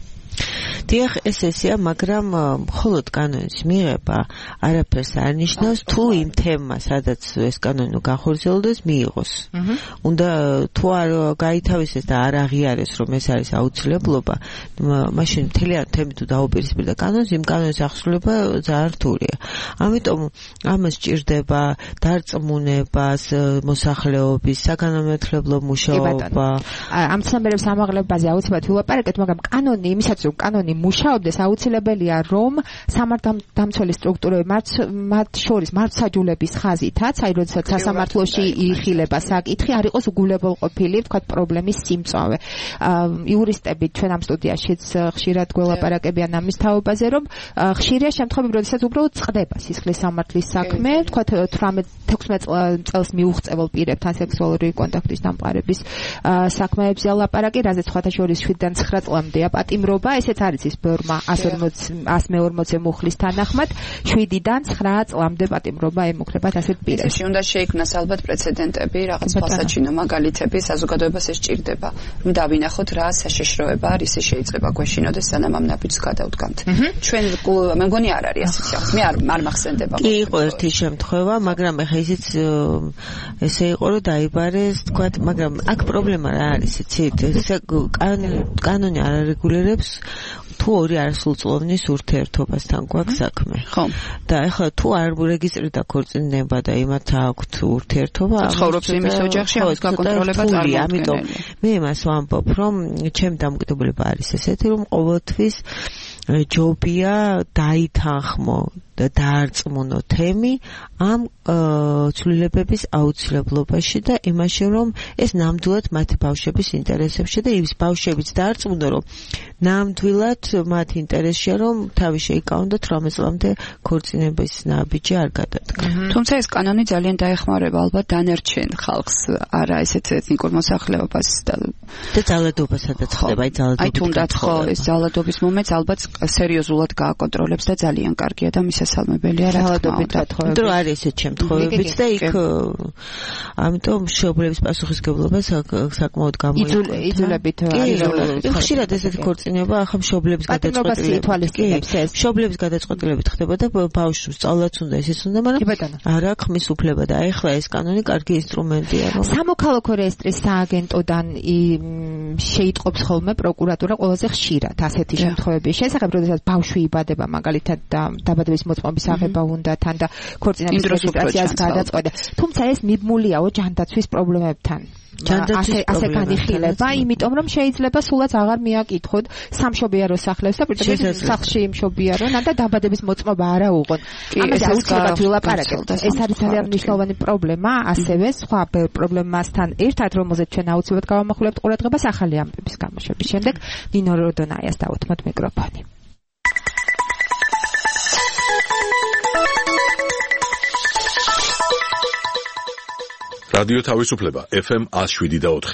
დიახ, ეს ესეა, მაგრამ მხოლოდ კანონის მიღება არაფერს არ ნიშნავს, თუ იმ თემას, სადაც ეს კანონი განხორციელდეს, მიიღოს. უნდა თუ არ გაითავისეს და არ აღიარეს, რომ ეს არის აუცილებლობა, მაშინ მთლიან თემით თუ დაუპირისპირდა კანონს, იმ კანონის აღსრულება ძალიან რთულია. ამიტომ ამას სჭირდება დარწმუნებას, მოსახლეობის, საგანმანათლებლო მუშაობა. ამ ცნობიერების ამაღლებაზე აუცილებლად ვილაპარაკეთ, მაგრამ კანონი იმისაც რომ კანონი მუშაობდეს, აუცილებელია, რომ სამართალდამცველი სტრუქტურები მათ შორის მართლმსაჯულების ხაზითაც, აი როდესაც სასამართლოში იხილება საკითხი, არ იყოს უგულებელყოფილი, ვთქვათ, პრობლემის სიმწვავე. იურისტები ჩვენ ამ სტუდიაშიც ხშირად გველაპარაკებიან ამის თაობაზე, რომ ხშირია შემთხვევები, როდესაც უბრალოდ წყდება სისხლის სამართლის საქმე, ვთქვათ, თექვსმეტ წელს მიუღწეველ პირებთან სექსუალური კონტაქტის დამყარების საქმეებზე ლაპარაკი, რაზეც სხვათა შორის შვიდიდან ცხრა წლამდეა პატიმრობა, ესეც არის ის ბორმა ას მეორმოცე მუხლის თანახმად, შვიდიდან ცხრა წლამდე პატიმრობა ემუქრებათ ასეთ პირებს. ესე უნდა შეიქმნას ალბათ პრეცედენტები, რაღაც თვალსაჩინო მაგალითები, საზოგადოებას ეს სჭირდება, რომ დავინახოთ რა საშიშროება არის, ის შეიძლება გვეშინოდეს, სანამ ამ ნაბიჯს გადავდგამთ. ჩვენ მე მგონი არ არის ასეთი სახე, მე არ არ მახსენდება. კი, იყო ერთი შემთხვევა, მაგრამ ეხა ისიც ესე იყო, რომ დაიბარეს, თქვათ, მაგრამ აქ პრობლემა რა არის, იცით? კანონი არ არეგულირებს თუ ორი არასრულწლოვნის ურთიერთობასთან გვაქვს საქმე. ხო. და ეხლა თუ არ რეგისტრირდა ქორწინება და იმათ აქვთ ურთიერთობა, ცხოვრობს იმის ოჯახში, ამის გაკონტროლება წარმოუდგენელია. ამიტომ მე იმას ვამბობ, რომ ჩემი დამოკიდებულება არის ესეთი, რომ ყოველთვის ჯობია დაითანხმო და დაარწმუნო თემი ამ ცვლილებების აუცილებლობაში და იმაში, რომ ეს ნამდვილად მათი ბავშვების ინტერესებში და ის ბავშვებიც დაარწმუნო, რომ ნამდვილად მათ ინტერესია, რომ თავი შეიკავონ და თვრამეტ წლამდე ქორწინების ნაბიჯი არ გადადგა. თუმცა ეს კანონი ძალიან დაეხმარება ალბათ დანარჩენ ხალხს, არა ესეთ ეთნიკურ მოსახლეობას და ძალადობასაც ხდება, აი ძალადობით. აი თუნდაც ხო ეს ძალადობის მომენტს ალბათ სერიოზულად გააკონტროლებს და ძალიან კარგია და მისასალმებელია რა თქმა უნდა. იმიტომ რომ არის ესეთ შემთხვევებიც და იქ ამიტომ მშობლების პასუხისგებლობა საკმაოდ გამოიყენება. იძულებით არის. ხშირად ესეთი ქორწინება ახლა მშობლების გადაწყვეტილებით. მშობლების გადაწყვეტილებით ხდება და ბავშვს სწავლაც უნდა ისიც უნდა, მაგრამ არ აქვს მის უფლება და ეხლა ეს კანონი კარგი ინსტრუმენტია. სამოქალაქო რეესტრის სააგენტოდან შეიტყობს ხოლმე პროკურატურა ყველაზე ხშირად ასეთი შემთხვევების შესახებ, როდესაც ბავშვი იბადება მაგალითად და დაბადების მოწმობის აღება უნდა თან და ქორწინების რეგისტრაციას გადაწყვეტა. თუმცა ეს მიბმულიაო ჯანდაცვის პრობლემებთან. ასე განიხილება, იმიტომ რომ შეიძლება სულაც აღარ მიაკითხოთ სამშობიარო სახლებს და პირდაპირ სახლში მშობიარონ და დაბადების მოწმობა არა უღონ. ამაზე აუცილებლად ვილაპარაკებთ. ეს არის ძალიან მნიშვნელოვანი პრობლემა, ასევე სხვა პრობლემასთან ერთად, რომელზეც ჩვენ აუცილებლად გავამახვილებთ ყურადღებას ახალი ამბების გამოშვების შემდეგ. ნინო როდონაიას დავუთმოთ მიკროფონი. რადიო თავისუფლება ეფ ემ ას შვიდი და ოთხი.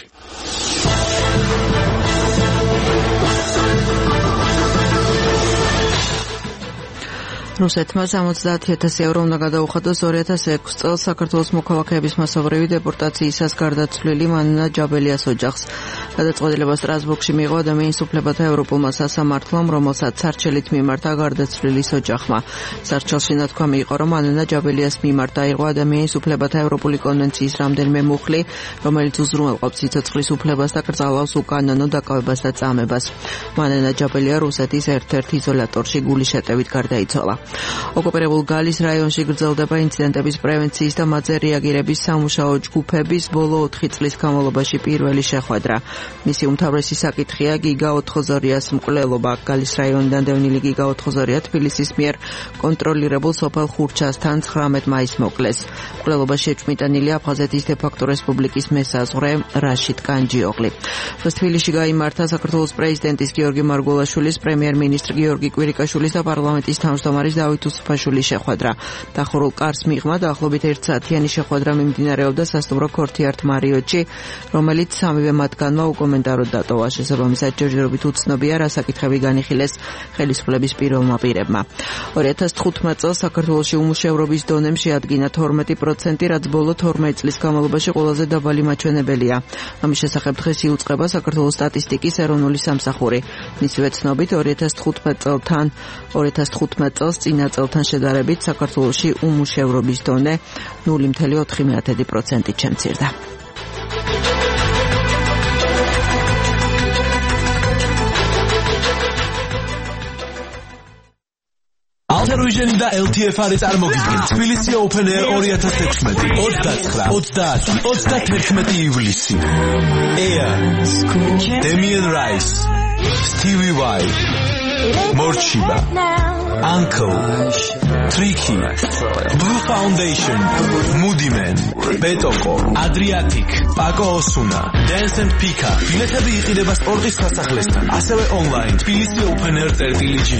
რუსეთმა სამოცდაათი ათასი ევრო უნდა გადაუხადოს ორი ათას ექვსი წელს საქართველოს მოქალაქეების მასობრივი დეპორტაციისას გარდაცვლილი მანენა ჯაბელიას ოჯახს. გადაწყვეტილება სტრასბურგში მიიღო ადამიანის უფლებათა ევროპულმა სასამართლომ, რომელსაც სარჩელით მიმართა გარდაცვლილის ოჯახმა. სარჩელში ნათქვამი იყო, რომ მანენა ჯაბელიას მიმართ დაიღო ადამიანის უფლებათა ევროპული კონვენციის რამდენიმე მუხლი, რომელიც უზრუნველყოფს სიცოცხლის უფლებას და კრძალავს უკანონო დაკავებას და წამებას. მანენა ჯაბელია რუსეთის ერთ-ერთ იზოლატორში გულის შეტევით გარდაიცვალა. ოკუპირებულ გალის რაიონში გრძელდება ინციდენტების პრევენციის და მათზე რეაგირების სამუშაო ჯგუფების ბოლო ოთხი წლის განმავლობაში პირველი შეხვედრა. მისი უმთავრესი საკითხია გიგა ოთხოზორიას მკვლელობა. გალის რაიონიდან დევნილი გიგა ოთხოზორია თბილისის მიერ კონტროლირებულ სოფელ ხურჩასთან ცხრამეტ მაისს მოკლეს. მკვლელობაში ეჭვმიტანილი აფხაზეთის დე-ფაქტო რესპუბლიკის მესაზღვრე რაშიდ კანჯიოღლი. თბილისში გაიმართა საქართველოს პრეზიდენტის გიორგი მარგველაშვილის, პრემიერ-მინისტრ გიორგი კვირიკაშვილის და პარლამენტის თავმჯდომარის დავით უსუფაშვილის შეხვედრა. დახურულ კარს მიღმა დაახლოებით ერთსაათიანი შეხვედრა მიმდინარეობდა სასტუმრო ქორთიართ მარიოტში, რომელიც სამივე მათგანმა უკომენტაროდ დატოვა. შესაბამისად ჯერჯერობით უცნობია, რა საკითხები განიხილეს ხელისუფლების პირველმა პირებმა. ორი ათას თხუთმეტ წელს საქართველოში უმუშევრობის დონემ შეადგინა თორმეტი პროცენტი, რაც ბოლო თორმეტ წლის განმავლობაში ყველაზე დაბალი მაჩვენებელია. ამის შესახებ დღეს იუწყება საქართველოს სტატისტიკის ეროვნული სამსახური. მისივე ცნობით ორი ათას თხუთმეტ წელთან ორი ათას თხუთმეტ წელს წინა წელთან შედარებით საქართველოში უმუშევრობის დონე ნული მცდარი ოთხი პროცენტით შემცირდა. Alter-Vision და ელ თი ეფ არის წარმოგიდგენ თბილისი Open Air ორი ათას ექვსმეტი ოცდაცხრა ოცდაათი ოცდათერთმეტი ივლისი. Air, Damien Rice, Stevie Vai, Morchiba, Uncle, Tricky, Blue Foundation, Moody Man, Betoko, Adriatic, Paco Osuna, Dance and Pika. ბილეთები იყიდება სპორტის სასახლესთან, ასევე online თბილისი Open Air წერტილი.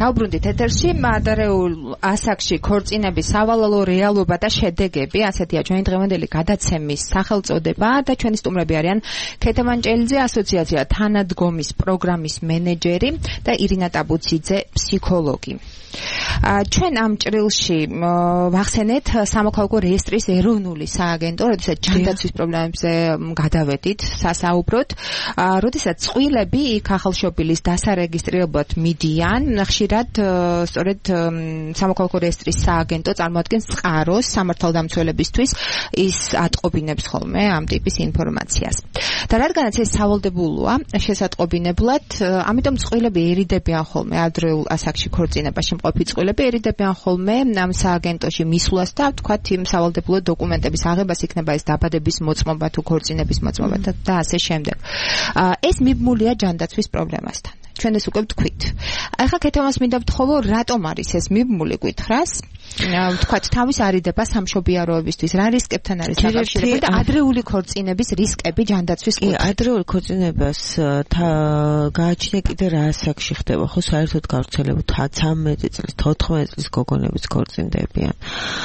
დავბრუნდით ეთერში მადარეულ ასაკში ქორწინების სავალალო რეალობა და შედეგები, ასეთია ჩვენი დღევანდელი გადაცემის სახელწოდება და ჩვენი სტუმრები არიან ქეთა მანჭელიძე, ასოციაცია თანადგომის პროგრამის მენეჯერი და ირინა ტაბუციძე, ფსიქოლოგი. ჩვენ ამ ჭრილში ვახსენეთ სამოქალაქო რეესტრის ეროვნული სააგენტო, როდესაც ჯანდაცვის პრობლემებზე გადავედით სასაუბროდ, როდესაც წყვილები იქ ახალშობილის დასარეგისტრირებლად მიდიან, ხშირად სწორედ სამოქალაქო რეესტრის სააგენტო წარმოადგენს წყაროს სამართალდამცველებისთვის, ის ატყობინებს ხოლმე ამ ტიპის ინფორმაციას. და რადგანაც ეს სავალდებულოა შესატყობინებლად, ამიტომ წყვილები ერიდებიან ხოლმე ადრეულ ასაკში ქორწინებაში მყოფი წყვილები ერიდებიან ხოლმე ამ სააგენტოში მისვლას და თქვათ იმ სავალდებულო დოკუმენტების აღებას, იქნება ეს დაბადების მოწმობა თუ ქორწინების მოწმობა და ასე შემდეგ. ეს მიბმულია ჯანდაცვის პრობლემასთან. ჩვენ ეს უკვე ვთქვით. ახლა ქეთამას მინდა ვთხოვო, რატომ არის ეს მიბმული კითხრას? ვთქვათ, თავის არიდება სამშობიაროებისთვის, რა რისკებთან არის დაკავშირებული და ადრეული ქორწინების რისკები ჯანდაცვის კუთხით. ადრეული ქორწინებას გააჩნია კიდე რა ასაკში ხდება, ხო, საერთოდ გავრცელებულ თერთმეტი წლის, თოთხმეტი წლის გოგონების ქორწინდებიან.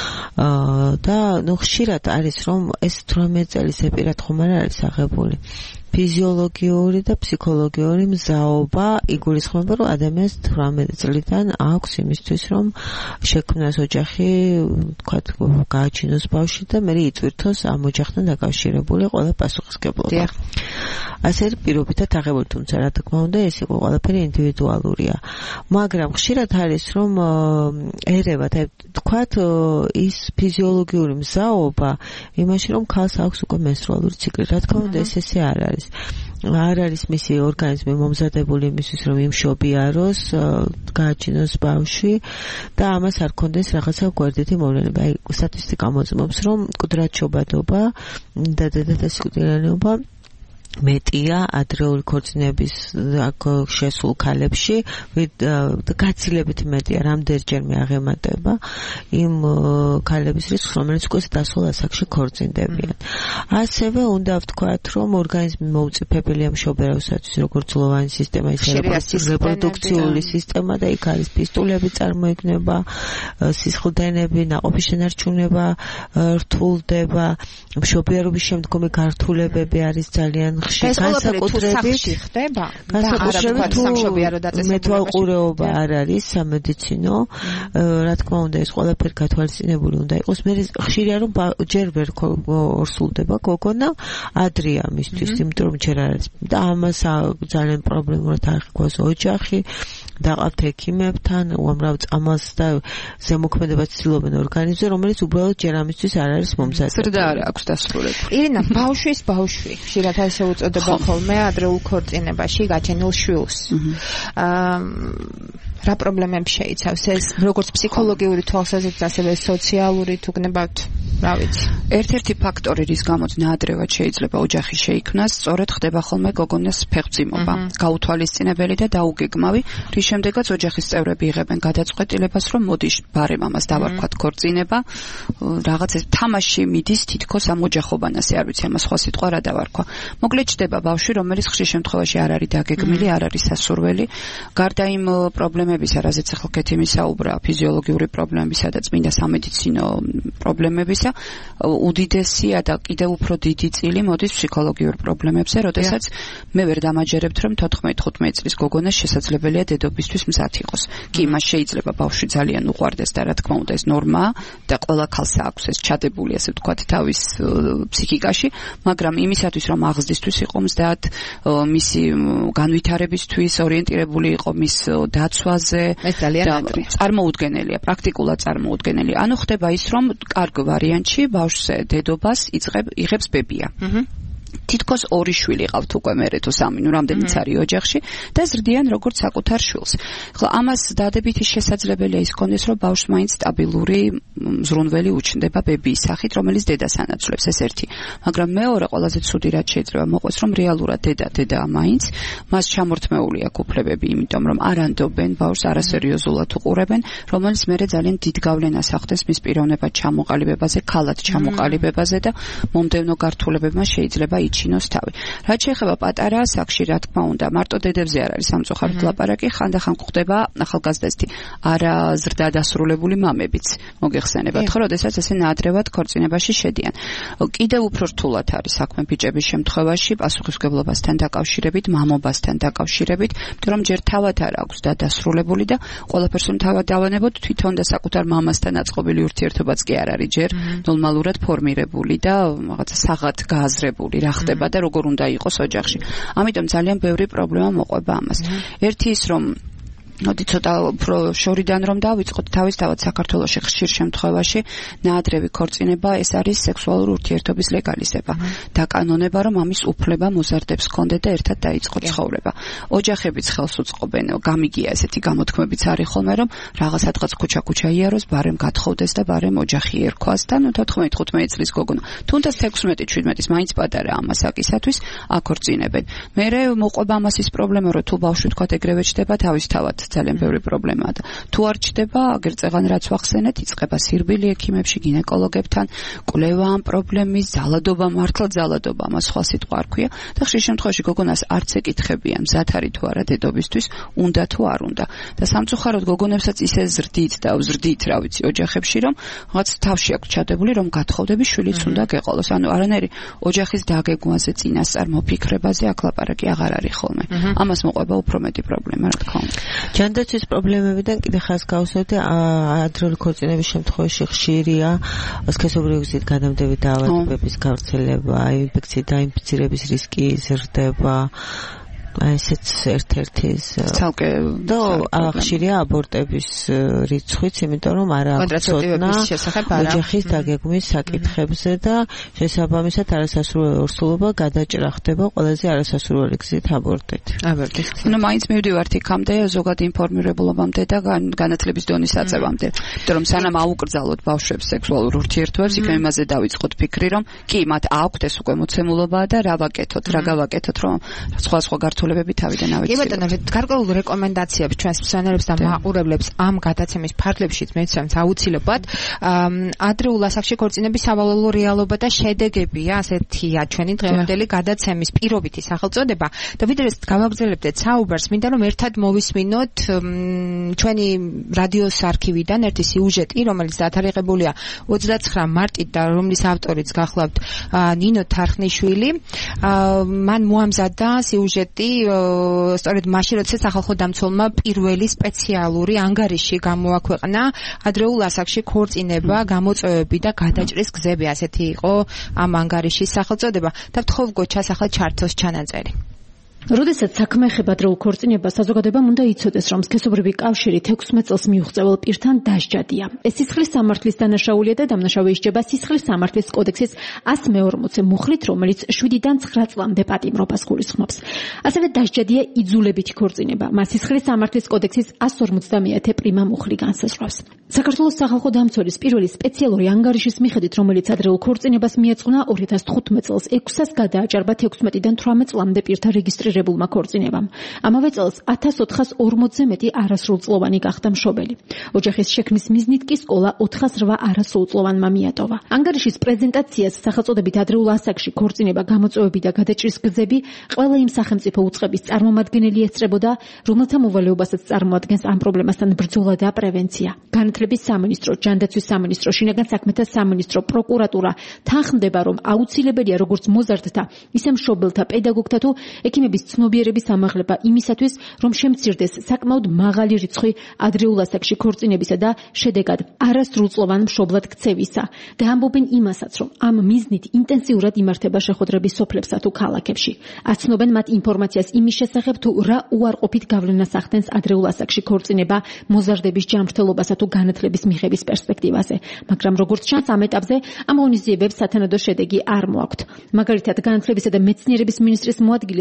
და ნუ ხშირად არის, რომ ეს თვრამეტი წლის ეპირად ხომ არ არის აღებული. ფიზიოლოგიური და ფსიქოლოგიური მზაობა იგულისხმება, რომ ადამიანს თვრამეტი წლიდან აქვს იმისთვის, რომ შექმნას ოჯახი, თქვათ, გააჩინოს ბავშვი და მე იწვირთოს ამ ოჯახთან დაკავშირებული ყველა პასუხისმგებლობა. ასე პირობითად აღებული, თუმცა რა თქმა უნდა, ეს იყო ყველაფერი ინდივიდუალურია. მაგრამ ხშირად არის, რომ ერევა, თქვათ, ის ფიზიოლოგიური მზაობა იმაში, რომ ქალს აქვს უკვე მენსტრუალური ციკლი. რა თქმა უნდა, ეს ესე არ არის. არ არის მისი ორგანიზმი მომზადებული იმისთვის, რომ იმშობიაროს, გააჩინოს ბავშვი და ამას არ ქონდეს რაღაცა გვერდითი მოვლენება. აი, სტატისტიკა მოწმობს, რომ მკვდრად-შობადობა და დედა-სიკვდილიანობა მეტია ადრეული ქორწინების შესულ ქალებში, გაცილებით მეტია, რამდენჯერმე აღემატება იმ ქალების რისკს, რომელიც უკვე დასავლ ასაკში ქორწინდებიან. ასევე უნდა ვთქვათ, რომ ორგანიზმი მოუწიფებელია მშობიაროსათვის, როგორც ძლოვანი სისტემა, ისე რეპროდუქციული სისტემა და იქ არის ფისტულები წარმოიქმნება, სისხლდენები, ნაყოფის შენარჩუნება რთულდება, მშობიარობის შემდგომი გართულებები არის ძალიან განსაკუთრებით ხდება და განსაკუთრებით სამშობიარო დაწესებულებაში მეთვალყურეობა არ არის სამედიცინო, რა თქმა უნდა ეს ყველაფერი გათვალისწინებული უნდა იყოს. მე ხშირია რომ ჯერ ვერ ორსულდება გოგონა ადრია მისთვის, იმიტომ რომ ჯერ არის და ამას ძალიან პრობლემურად აღიქვას ოჯახი, დაყავთ ექიმებთან, უამრავ წამალს და ზემოქმედებას ცდილობენ ორგანიზმზე, რომელიც უბრალოდ ჯერ ამისთვის არ არის მომზადებული. ზრდა არ აქვს დასრულებული. ირინა, ბავშვის ბავშვი, ხშირად ასე უწოდება ხოლმე ადრეულ ქორწინებაში გაჩენილ შვილს. აა რა პრობლემები შეიცავს ეს, როგორც ფსიქოლოგიური თვალსაზრისით, ასევე სოციალური, თუ გნებავთ, რა ვიცი. ერთ-ერთი ფაქტორი, რის გამოც ნაადრევად შეიძლება ოჯახი შეიქმნას, სწორედ ხდება ხოლმე გოგონას ფეხმძიმობა, გაუთვალისწინებელი და დაუგეგმავი, რის შემდეგაც ოჯახის წევრები იღებენ გადაწყვეტილებას, რომ მოდი ბარემ ამას დავარქვათ ქორწინება, რაღაც ეს თამაში მიდის თითქოს ამ ოჯახობანაზე, არ ვიცი, ამას სხვა სიტყვა რა დავარქვა. მოკლედ ჩდება ბავშვი, რომელიც ხშირ შემთხვევაში არ არის დაგეგმილი, არ არის სასურველი, გარდა იმ პრობლემებისა, რაზეც ახლა ქეთი მისაუბრა, ფიზიოლოგიური პრობლემებისა და წმინდა სამედიცინო პრობლემებისა, უდიდესია და კიდევ უფრო დიდი წილი მოდის ფსიქოლოგიურ პრობლემებზე, როდესაც მე ვერ დამაჯერებთ, რომ თოთხმეტ-ხუთმეტი წლის გოგონას შესაძლებელია დედობისთვის მზად იყოს. კი, მას შეიძლება ბავშვი ძალიან უყვარდეს და რა თქმა უნდა ეს ნორმაა და ყველა ქალს აქვს ეს ჩადებული, ასე ვთქვათ, თავის ფსიქიკაში, მაგრამ იმისათვის, რომ აღზრდისთვის იყო მზად, მისი განვითარებისთვის ორიენტირებული იყო მის დაცვაზე, ეს ძალიან ადრე წარმოუდგენელია, პრაქტიკულად წარმოუდგენელია. ანუ ხდება ის, რომ კარგ ვარიანტში ბავშვზე დედობას იღებს ბებია. თითქოს ორი შვილი ყავთ უკვე მერე თუ სამი, ნუ რამდენიც არის ოჯახში და ზრდიან როგორც საკუთარ შვილს. ხო, ამას დადებითი შესაძლებელია ის კონდეს, რომ ბავშვს მაინც სტაბილური მზრუნველი უჩნდება ბებიის სახით, რომელიც დედას ანაცვლებს, ეს ერთი. მაგრამ მეორე ყველაზე ცუდი რაც შეიძლება მოყვეს, რომ რეალურად დედა დედაა მაინც, მას ჩამორთმეული აქვს უფლებები, იმიტომ რომ არ ანდობენ ბავშვს, არასერიოზულად უყურებენ, რომელიც მერე ძალიან დიდ გავლენას ახდენს მის პიროვნებად ჩამოყალიბებაზე, ქალად ჩამოყალიბებაზე და მომდევნო გართულებებმა შეიძლება გაეჩინოს თავი. რაც შეეხება პატარა საკში, რა თქმა უნდა, მარტო დედებზე არ არის სამწუხაროდ ლაპარაკი, ხანდახან გვხვდება ახალგაზრდასთი არა ზრდა დასრულებული მამებიც მოგეხსენებათ, ხო, როდესაც ესე ნაადრევად ქორწინებაში შედიან. კიდევ უფრო რთულად არის საქმე ბიჭების შემთხვევაში, პასუხისმგებლობასთან დაკავშირებით, მამობასთან დაკავშირებით, იმიტომ რომ ჯერ თავად არ აქვს და დასრულებული და ყველაფერს რომ თავად დავანებოთ, თვითონ და საკუთარ მამასთან აწყობილი ურთიერთობაც კი არ არის ჯერ ნორმალურად ფორმირებული და რაღაცა საღად გააზრებული რა ხდება და როგორ უნდა იყოს ოჯახში. ამიტომ ძალიან ბევრი პრობლემა მოყვება ამას. ერთი ის რომ მოდი ცოტა უფრო შორიდან რომ დავიწყოთ, თავისთავად საქართველოში ხშირ შემთხვევაში ნაადრევი ქორწინება ეს არის სექსუალური ურთიერთობის ლეგალიზება. დაკანონება, რომ ამის უფლება მოზარდებს ჰქონდეთ და ერთად დაიწყო ცხოვრება. ოჯახებიც ხელს უწყობენ, გამიგია ესეთი გამოთქმებიც არის ხოლმე, რომ რაღაცადღაც ქუჩა-ქუჩა იაროს, ბარემ გათხოვდეს და ბარემ ოჯახი ერქვას და ნუ თოთხმეტი ხუთმეტი წლის გოგონა. თუნდაც თექვსმეტი შვიდმეტის მაინც პატარა ამასაკისათვის აქორწინებენ. მერე მოყვება ამას ის პრობლემა, რომ თუ ბავშვი თქვათ ეგრევე ჩდება თავისთავად ძალიან ბევრი პრობლემაა და თუ არ ჩდება, აგერ წეღან რაც ვახსენეთ, იწყება სირბილი ექიმებში, გინეკოლოგებთან, კვლევა ამ პრობლემის, ძალადობა, მართლა ძალადობა, მას სხვა სიტყვა არ ქვია და ხშირ შემთხვევაში გოგონას არც ეკითხებიან, მზად არის თუ არა დედობისთვის, უნდა თუ არ უნდა. და სამწუხაროდ გოგონებსაც ისე ზრდით და ვზრდით, რა ვიცი, ოჯახებში, რომ რაღაც თავში აქვს ჩადებული, რომ გათხოვდები შვილიც უნდა გეყოლოს. ანუ არანაირი ოჯახის დაგეგმვაზე, წინასწარ მოფიქრებაზე აქ ლაპარაკი აღარ არის ხოლმე. ამას მოყვება უფრო მეტი პრობლემა, რა თქმა უნდა. ჯანდაცვის პრობლემებიდან კიდე ხას გავუსვევდი, ადრეული ქორწინების შემთხვევაში ხშირია სქესობრივი გზით გადამდები დაავადებების გავრცელება, ინფექციით დაინფიცირების რისკი ზრდება. აი ესეც ერთ-ერთი ცალკე და ხშირია აბორტების რიცხვიც, იმიტომ რომ არ აქვს ცოდნა ოჯახის დაგეგმვის საკითხებზე და შესაბამისად არასასურველი ორსულობა გადაჭრა ხდება ყველაზე არასასურველი გზით აბორტით. აბორტით. ну მაინც მივდივართ იქამდე ზოგად ინფორმირებულობამდე და განათლების დონის აწევამდე. იმიტომ რომ სანამ აუკრძალოთ ბავშვებს სექსუალურ ურთიერთობებს, იქ იმაზე დავიწყოთ ფიქრი, რომ კი მათ აქვთ ეს უკვე მოცემულობაა და რა ვაკეთოთ, რა გავაკეთოთ, რომ სხვა სხვა გართულებები თავიდან ავეცილოთ. კი ბატონო, გარკვეულ რეკომენდაციებს ჩვენს მსმენელებს და მაყურებლებს ამ გადაცემის ფარგლებშიც მეცემთ აუცილებლად. ადრეულ ასაკში ქორწინების სავალალო რეალობა და შედეგებია, ასეთია ჩვენი დღევანდელი გადაცემის პირობითი სახელწოდება და ვიდრე გავაგრძელებდეთ საუბარს, მინდა რომ ერთად მოვისმინოთ ჩვენი რადიოს არქივიდან ერთი სიუჟეტი, რომელიც დათარიღებულია ოცდაცხრა მარტით და რომლის ავტორიც გახლავთ ნინო თარხნიშვილი. მან მოამზადა სიუჟეტი სწორედ მაშინ, როდესაც სახალხო დამცველმა პირველი სპეციალური ანგარიში გამოაქვეყნა ადრეულ ასაკში ქორწინება, გამოწვევები და გადაჭრის გზები, ასეთი იყო ამ ანგარიშის სახელწოდება და ვთხოვ ჩასახლა ჩართოს ჩანაწერი. როდესაც საქმე ეხება ადრეულ ქორწინებას, საზოგადოებამ უნდა იცოდეს, რომ სქესობრივი კავშირი თექვსმეტ წელს მიუღწევალ პირთან დასჯადია. ეს სისხლის სამართლის დანაშაულია და დამნაშავე ისჯება სისხლის სამართლის კოდექსის ასი მეორმოცე მუხლით, რომელიც შვიდიდან ცხრა წლამდე პატიმრობას გულისხმობს. ასევე დასჯადია იძულებითი ქორწინება. მას სისხლის სამართლის კოდექსის ასი ორმოცდამეათე პრიმა მუხლი განსაზღვრავს. საქართველოს სახალხო დამცველის პირველი სპეციალური ანგარიშის მიხედვით, რომელიც ადრეულ ქორწინებას მიეძღვნა ორი ათას თხუთმეტ წელს ექვსას გადააჭარბა თექვსმეტიდან თვრამეტ წლამდე პირთა რეგისტრირებულმა ქორწინებამ. ამავე წელს ათას ოთხას ორმოცზე მეტი არასრულწლოვანი გახდა მშობელი. ოჯახის შექმნის მიზნით კი სკოლა ოთხას რვა არასრულწლოვანმა მიატოვა. ანგარიშის პრეზენტაციას სახელწოდებით ადრეულ ასაკში ქორწინება, გამოწვევები და გადაჭრის გზები ყველა იმ სახელმწიფო უწყების წარმომადგენელი ესწრებოდა, რომელთა მოვალეობასაც წარმოადგენს ამ პრობლემასთან ბრძოლა და პრევენცია. განათლების სამინისტრო, ჯანდაცვის სამინისტრო, შინაგან საქმეთა სამინისტრო, პროკურატურა თანხმდება, რომ აუცილებელია როგორც მოზარდთა, ისე მშობელთა, პედაგოგთა თუ ექიმების ცნობიერების ამაღლება იმისათვის, რომ შემცირდეს საკმაოდ მაღალი რიცხვი ადრეულ ასაკში ქორწინებისა და შედეგად არასრულწლოვან მშობლად ქცევისა. და ამბობენ იმასაც, რომ ამ მიზნით ინტენსიურად იმართება შეხვედრები სოფლებსა თუ ქალაქებში. აცნობენ მათ ინფორმაციას იმის შესახებ, თუ რა უარყოფით გავლენას ახდენს ადრეულ ასაკში ქორწინება მოზარდების ჯანმრთელობასა თუ განათლების მიღების პერსპექტივაზე. მაგრამ როგორც ჩანს, ამ ეტაპზე ამ ღონისძიებებს სათანადო შედეგი არ მოაქვთ. მაგალითად, განათლებისა და მეცნიერების მინისტრის მოადგილეს ლია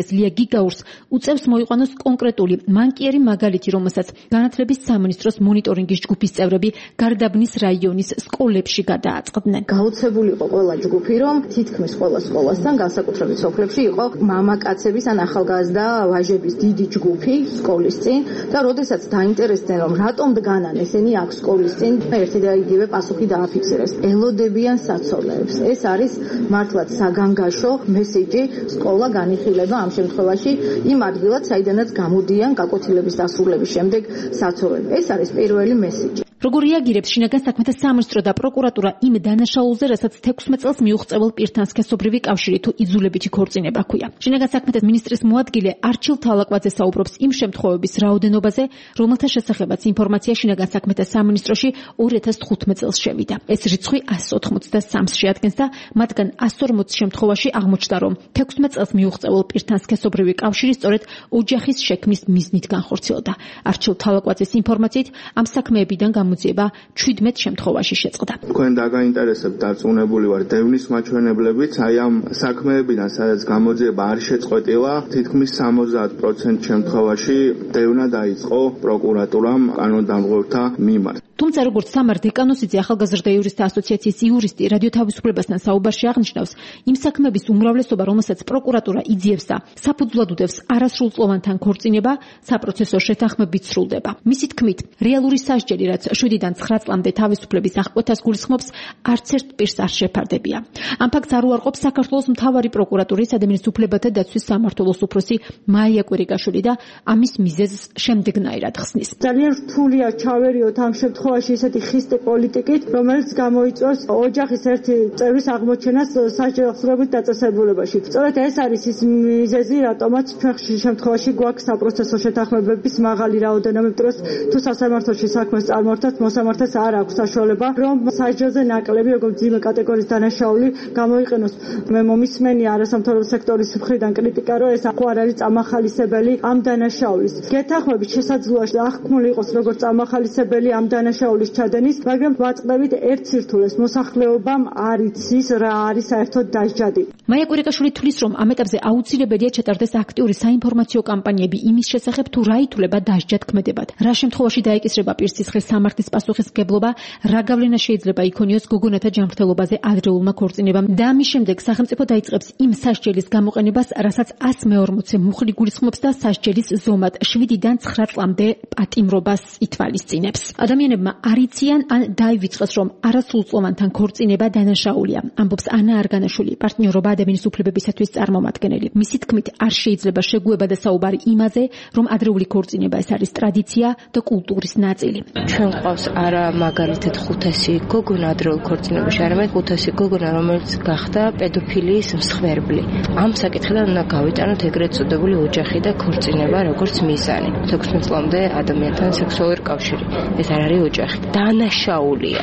იგაურს უწევს მოიყვანოს კონკრეტული მანკიერი მაგალითი, რომელსაც განათლების სამინისტროს მონიტორინგის ჯგუფის წევრები გარდაბნის რაიონის სკოლებში გადააწყდნენ. გაუცებული იყო ყველა ჯგუფი, რომ თითქმის ყველა სკოლასთან, განსაკუთრებით სოფლებში იყო მამაკაცების ან ახალგაზრდა ვაჟების დიდი ჯგუფი სკოლის წინ და როდესაც დაინტერესდნენ, რომ რატომ დგანან ესენი აქ სკოლის წინ, ერთი და იგივე პასუხი დააფიქსირეს. ელოდებიან საცოლეებს. ეს არის მართლაც საგანგაშო მესიჯი, სკოლა განიხილება ამ შემთხვევაში იმ ადგილად, საიდანაც გამოდიან გაკვეთილების დასრულების შემდეგ საცოლეები. ეს არის პირველი მესიჯი. როგორ რეაგირებს შინაგან საქმეთა სამინისტრო და პროკურატურა იმ დანაშაულზე, რასაც თექვსმეტ წელს მიუღწეულ პირთან სქესობრივი კავშირი თუ იძულებითი ქორწინება ჰქვია. შინაგან საქმეთა მინისტრის მოადგილე არჩილ თალაკვაძე საუბრობს იმ შემთხვევების რაოდენობაზე, რომელთა შესახებაც ინფორმაცია შინაგან საქმეთა სამინისტროში ორი ათას თხუთმეტ წელს შევიდა. ეს რიცხვი ასს ოცდასამს შეადგენს და მათგან ასს ორმოცი შემთხვევაში აღმოჩნდა, რომ თექვსმეტ წელს მიუღწეულ პირთან სქესობრივი კავშირი სწორედ ოჯახის შექმნის მიზნით განხორციელდა. არჩილ თალაკვაძის ინფორმაციით ამ საქმეებიდან გამოძიება ჩვიდმეტ შემთხვევაში შეწყდა. თქვენ დაგაინტერესებთ დარწმუნებული ვარ დევნის მაჩვენებლებით, აი ამ საქმეებიდან სადაც გამოძიება არ შეწყვეტილა, თითქმის სამოცდაათ პროცენტ შემთხვევაში დევნა დაიწყო პროკურატურამ კანონდამღვრთა მიმართ. თუმცა როგორც სამარ დეკანოსიძე ახალგაზრდა იურისტთა ასოციაციის იურისტი რადიო თავისუფლებასთან საუბარში აღნიშნავს, იმ საქმეების უმრავლესობა, რომელსაც პროკურატურა იძიებს და საფუძვლად უდევს არასრულწლოვანთან ქორწინება, საპროცესო შეთანხმებით სრულდება. მისი თქმით, რეალური სასჯელი, რაც შვიდიდან ცხრა წლამდე თავისუფლების აღკვეთას გულისხმობს, არც ერთ პირს არ შეფარდებია. ამ ფაქტს არ უარყოფს საქართველოს მთავარი პროკურატურის ადამიანის უფლებათა დაცვის სამმართველოს უფროსი მაია კვირიკაშვილი და ამის მიზეზს შემდეგნაირად ხსნის. ძალიან რთულია ჩავერიოთ ამ შემთხვევაში ისეთი ხისტი პოლიტიკით, რომელიც გამოიწვევს ოჯახის ერთი წევრის აღმოჩენას სასჯელობით დაწესებულებაში. სწორედ ეს არის ის მიზეზი, რატომაც ჩვენ ხშირ შემთხვევაში გვაქვს საპროცესო შეთანხმებების მაღალი რაოდენობა, დროს თუ სასამართლოში საქმეს წარმართած მოსამართლეს არ აქვს საშუალება, რომ სასჯელზე ნაკლები, როგორც ძიმე კატეგორიის დანაშაული გამოიყენოს. მე მომისმენი არასამთავრობო სექტორის მხრიდან კრიტიკა, რომ ეს არ არის წამახალისებელი ამ დანაშაულის. გეთანხმებით შესაძლოა აღქმული იყოს როგორც წამახალისებელი ამ დანაშაულის ჩადენის, მაგრამ ვაწყდებით ერთ სირთულეს, მოსახლეობამ არ იცის რა არის საერთოდ დასჯადი. მაია კვირიკაშვილი თვლის, რომ ამ ეტაპზე აუცილებელია ჩატარდეს აქტიური საინფორმაციო კამპანიები იმის შესახებ, თუ რა ითვლება დასჯად ქმედებად. რა შემთხვევაში დაეკისრება პირს სისხლის სამართლის პასუხისმგებლობა, რა გავლენა შეიძლება იქონიოს გოგონათა ჯანმრთელობაზე ადრეულმა ქორწინებამ და ამის შემდეგ სახელმწიფო დაიწყებს იმ სასჯელის გამოყენებას, რასაც ასს მეორმოცე მუხლი გულისხმობს და სასჯელის ზომად შვიდიდან ცხრა წლამდე პატიმრობას ითვალისწინებს. ადამიანებმა არ იციან ან დაივიწყეს, რომ არასრულწლოვანთან ქორწინება დანაშაულია. ამბობს ანა არგანაშვილი, პარტნიორობა ადამიანის უფლებებისათვის წარმომადგენელი. მისი თქმით, არ შეიძლება შეგუება და საუბარი იმაზე, რომ ადრეული ქორწინება ეს არის ტრადიცია და კულტურის ნაწილი. ჩვენ ყავს არა მაგალითად ხუთასი გოგონა ადრეულ ქორწინებაში, არამედ ხუთასი გოგონა, რომელიც გახდა პედოფილიის მსხვერპლი. ამ საკითხიდან უნდა გავიტანოთ ეგრეთ წოდებული ოჯახი და ქორწინება როგორც მიზანი. თექვსმეტ წლამდე ადამიანთან სექსუალური კავშირი. ეს არ არის ოჯახი. დანაშაულია.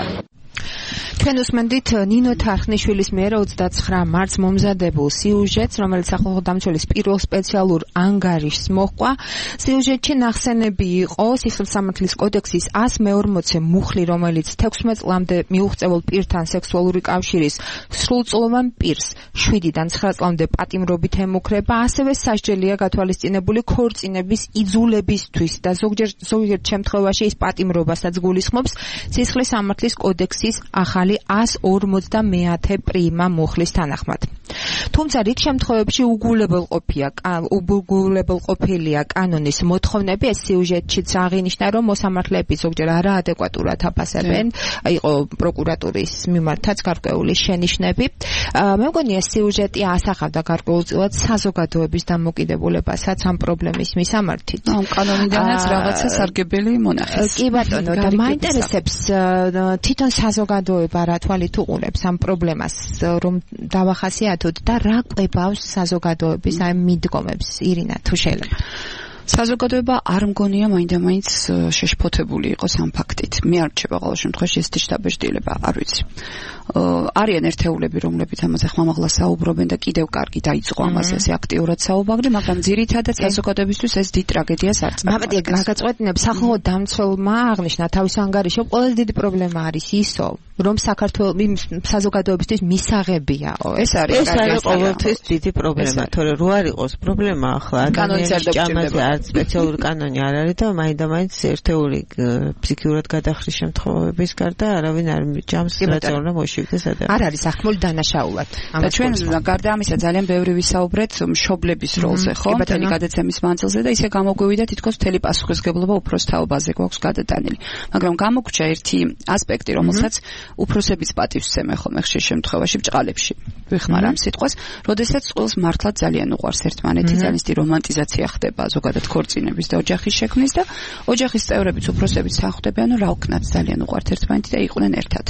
ჩვენ უსმენდით ნინო თარხნიშვილის მიერ ოცდაცხრა მარტს მომზადებულ სიუჟეტს, რომელიც ახალ დამცველის პირველ სპეციალურ ანგარიშს მოჰყვა. სიუჟეტში ნახსენები იყო სისხლის სამართლის კოდექსის ასს მეორმოცე მუხლი, რომელიც თექვსმეტ წლამდე მიუღწეულ პირთან სექსუალური კავშირის სრულწლოვან პირს შვიდიდან ცხრა წლამდე პატიმრობით ემუქრება, ასევე სასჯელია გათვალისწინებული ქორწინების იძულებისთვის და ზოგჯერ ზოგიერთ შემთხვევაში ის პატიმრობასაც გულისხმობს სისხლის სამართლის კოდექსის ახალი ასს ორმოცდამეათე პრიმა მუხლის თანახმად. თუმცა რიგ შემთხვევებში უგულებელყოფია უგულებელყოფილია კანონის მოთხოვნები. ეს სიუჟეტშიც აღინიშნა, რომ მოსამართლეები ზოგჯერ არაადეკვატურად აფასებენ, იყო პროკურატურის მიმართაც გარკვეული შენიშვნები. მე მგონი ეს სიუჟეტი ასახავდა გარკვეულწილად საზოგადოების დამოკიდებულებასაც ამ პრობლემის მისამართით. ამ კანონიდანაც რაღაცა სარგებელი მონახეს. კი ბატონო, და მაინტერესებს თვითონ საზოგადოება რა თვალით უყურებს ამ პრობლემას, რომ დავახასიათოთ და რა კვებავს საზოგადოების აი მიდგომებს, ირინა, თუ შეიძლება. საზოგადოება არ მგონია მაინდა-მაინც შეშფოთებული იყოს ამ ფაქტით. მე არ რჩება ყოველ შემთხვევაში ეს შთაბეჭდილება, არ ვიცი. არიან ერთეულები, რომლებიც ამაზე ხმამაღლა საუბრობენ და კიდევ კარგი დაიწყო ამაზე ასე აქტიურად საუბარი, მაგრამ ძირითადად საზოგადოებისთვის ეს დიდი ტრაგედიას არ წარმოადგენს. მაგაწყვეტნებ სახალხო დამცველმა აღნიშნა თავის ანგარიშში ყველაზე დიდი პრობლემა არის ისო, რომ საქართველოს საზოგადოებისთვის მისაღებიაო. ეს არის ეს არის ყოველთვის დიდი პრობლემა, თორე რო არ იყოს პრობლემა ახლა ადამიანის ჭამაზე არ სპეციალური კანონი არ არის და მაინდა-მაინც ერთეული ფსიქიურად გადახრის შემთხვევების გარდა არავინ არ ჭამს რატომ მოშივდეს ადამიანი. არ არის ახმული დანაშაულად. და ჩვენ გარდა ამისა ძალიან ბევრი ვისაუბრეთ მშობლების როლზე, ხო? მთელი გადაცემის მანძილზე და ისე გამოგვივიდა თითქოს მთელი პასუხისგებლობა უფროს თაობაზე გვაქვს გადატანილი. მაგრამ გამოგვჭა ერთი ასპექტი, რომელსაც უფროსების პატივს სცემ ხოლმე ხშირ შემთხვევაში ბჭყალებში. ვიხმარ ამ სიტყვას, როდესაც წყვილს მართლაც ძალიან უყვარს ერთმანეთი, ძალიან დიდი რომანტიზაცია ხდება ზოგადად ქორწინების და ოჯახის შექმნის და ოჯახის წევრებიც უფროსებიც თანხმდებიან, რომ რა ვქნათ ძალიან უყვართ ერთმანეთი და იყვნენ ერთად.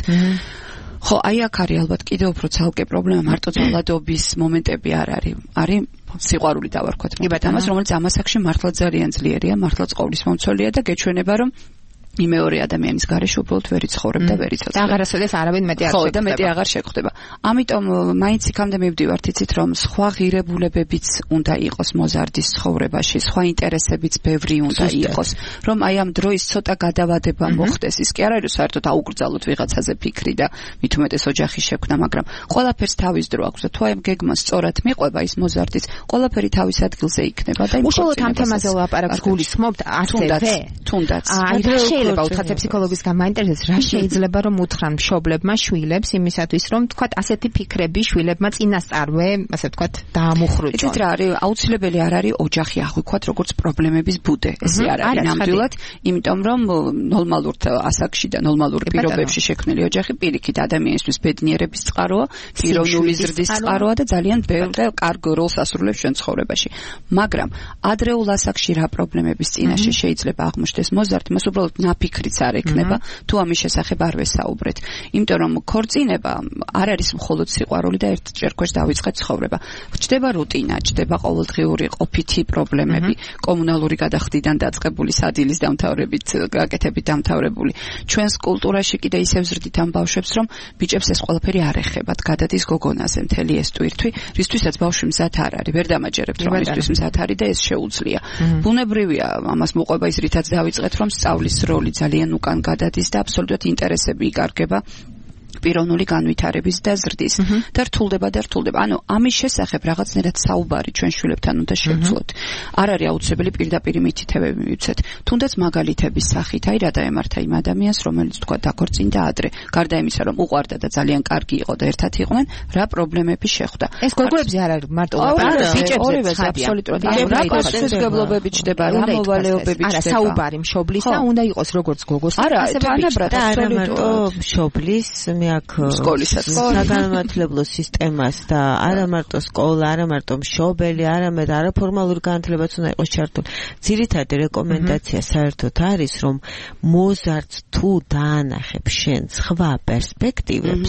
ხო, აი აქ არის ალბათ კიდევ უფრო ცალკე პრობლემა, მარტო ძალადობის მომენტები არ არის. არის სიყვარული დავარქვათ ამას, რომელიც ამ ასაკში მართლა ძალიან ძლიერია, მართლა ყოვლის მომცველია და გეჩვენება, რომ იმეორე ადამიანის გარეშე უბრალოდ ვერ იცხოვრებ და ვერ იცოცხლებ. და აღარასოდეს არავინ მეტი არ ხო, და მეტი აღარ შეგხვდება. ამიტომ მაინც იქამდე მივდივართ, იცით, რომ სხვა ღირებულებებიც უნდა იყოს მოზარდის ცხოვრებაში, სხვა ინტერესებიც ბევრი უნდა იყოს, რომ აი ამ დროის ცოტა გადავადება მოხდეს. ის კი არ არის საერთოდ აუკრძალოთ ვიღაცაზე ფიქრი და მით უმეტეს ოჯახის შექმნა, მაგრამ ყველაფერს თავის დრო აქვს და თუ აი ამ გეგმას სწორად მიყვება ის მოზარდის, ყველაფერი თავის ადგილზე იქნება და უშუალოდ ამ თემაზე ლაპარაკს გულისხმობთ ასევე? თუნდაც. აი შეიძლება უთხრათ ფსიქოლოგისგან მაინტერესებს რა შეიძლება რომ უთხრან მშობლებმა შვილებს იმისათვის რომ თქვათ ასეთი ფიქრები შვილებმა წინასწარვე ასე თქვათ დაამუხრუჭონ. იცით რა არის აუცილებელი არ არის ოჯახი აღვიქვათ როგორც პრობლემების ბუდე. ესე არ არის ნამდვილად, იმიტომ რომ ნორმალურ ასაკში და ნორმალურ პირობებში შექმნილი ოჯახი პირიქით ადამიანისთვის ბედნიერების წყაროა, პიროვნული ზრდის წყაროა და ძალიან ბევრ და კარგ როლს ასრულებს ჩვენ ცხოვრებაში. მაგრამ ადრეულ ასაკში რა პრობლემების წინაშე შეიძლება აღმოჩნდეს მოზარდი, მას უბრალოდ ფიქრიც არ ექნება, თუ ამის შესახებ არ ვესაუბრეთ. იმიტომ რომ ქორწინება არ არის მხოლოდ სიყვარული და ერთჯერ ქვეშ დავიწყეთ ცხოვრება. ჩდება რუტინა, ჩდება ყოველდღიური ყოფითი პრობლემები, კომუნალური გადახდიდან დაწყებული სადილის დამთავრებით, გაკეთებით დამთავრებული. ჩვენს კულტურაში კიდე ისევ ზრდით ამ ბავშვებს, რომ ბიჭებს ეს ყველაფერი არ ეხებათ, გადადის გოგონაზე მთელი ეს ტვირთვი, რისთვისაც ბავშვი მზად არ არის, ვერ დამაჯერებთ, რომ ისთვის მზად არის და ეს შეუძლია. ბუნებრივია ამას მოყვება ის, რითაც დავიწყეთ, რომ სწავლის როლი ძალიან უკან გადადის და აბსოლუტურად ინტერესები იკარგება პიროვნული განვითარების და ზრდის და რთულდება და რთულდება. ანუ ამის შესახებ რაღაცნაირად საუბარი ჩვენ შვილებთან უნდა შევძლოთ. არ არის აუცილებელი პირდაპირ მითითებები მივცეთ. თუნდაც მაგალითების სახით, აი რა დაემართა იმ ადამიანს, რომელიც თქვა დაქორწინდა ადრე, გარდა იმისა, რომ უყვარდა და ძალიან კარგი იყო და ერთად იყვნენ, რა პრობლემები შეხვდა. ეს გოგოებზე არ არის მარტო ლაპარაკი, ბიჭებზე აბსოლუტურად. რა პასუხისმგებლობები ჩდება, რა მოვალეობები ჩდება. არა, საუბარი მშობლისა უნდა იყოს როგორც გოგოს, ასევე თანაბრად არა მარტო მშობლის აქ საგანმანათლებლო სისტემას და არა მარტო სკოლა, არა მარტო მშობელი, არამედ არაფორმალური განათლებაც უნდა იყოს ჩართული. ძირითადი რეკომენდაცია საერთოდ არის, რომ მოზარდს თუ დაანახებ შენ სხვა პერსპექტივებს,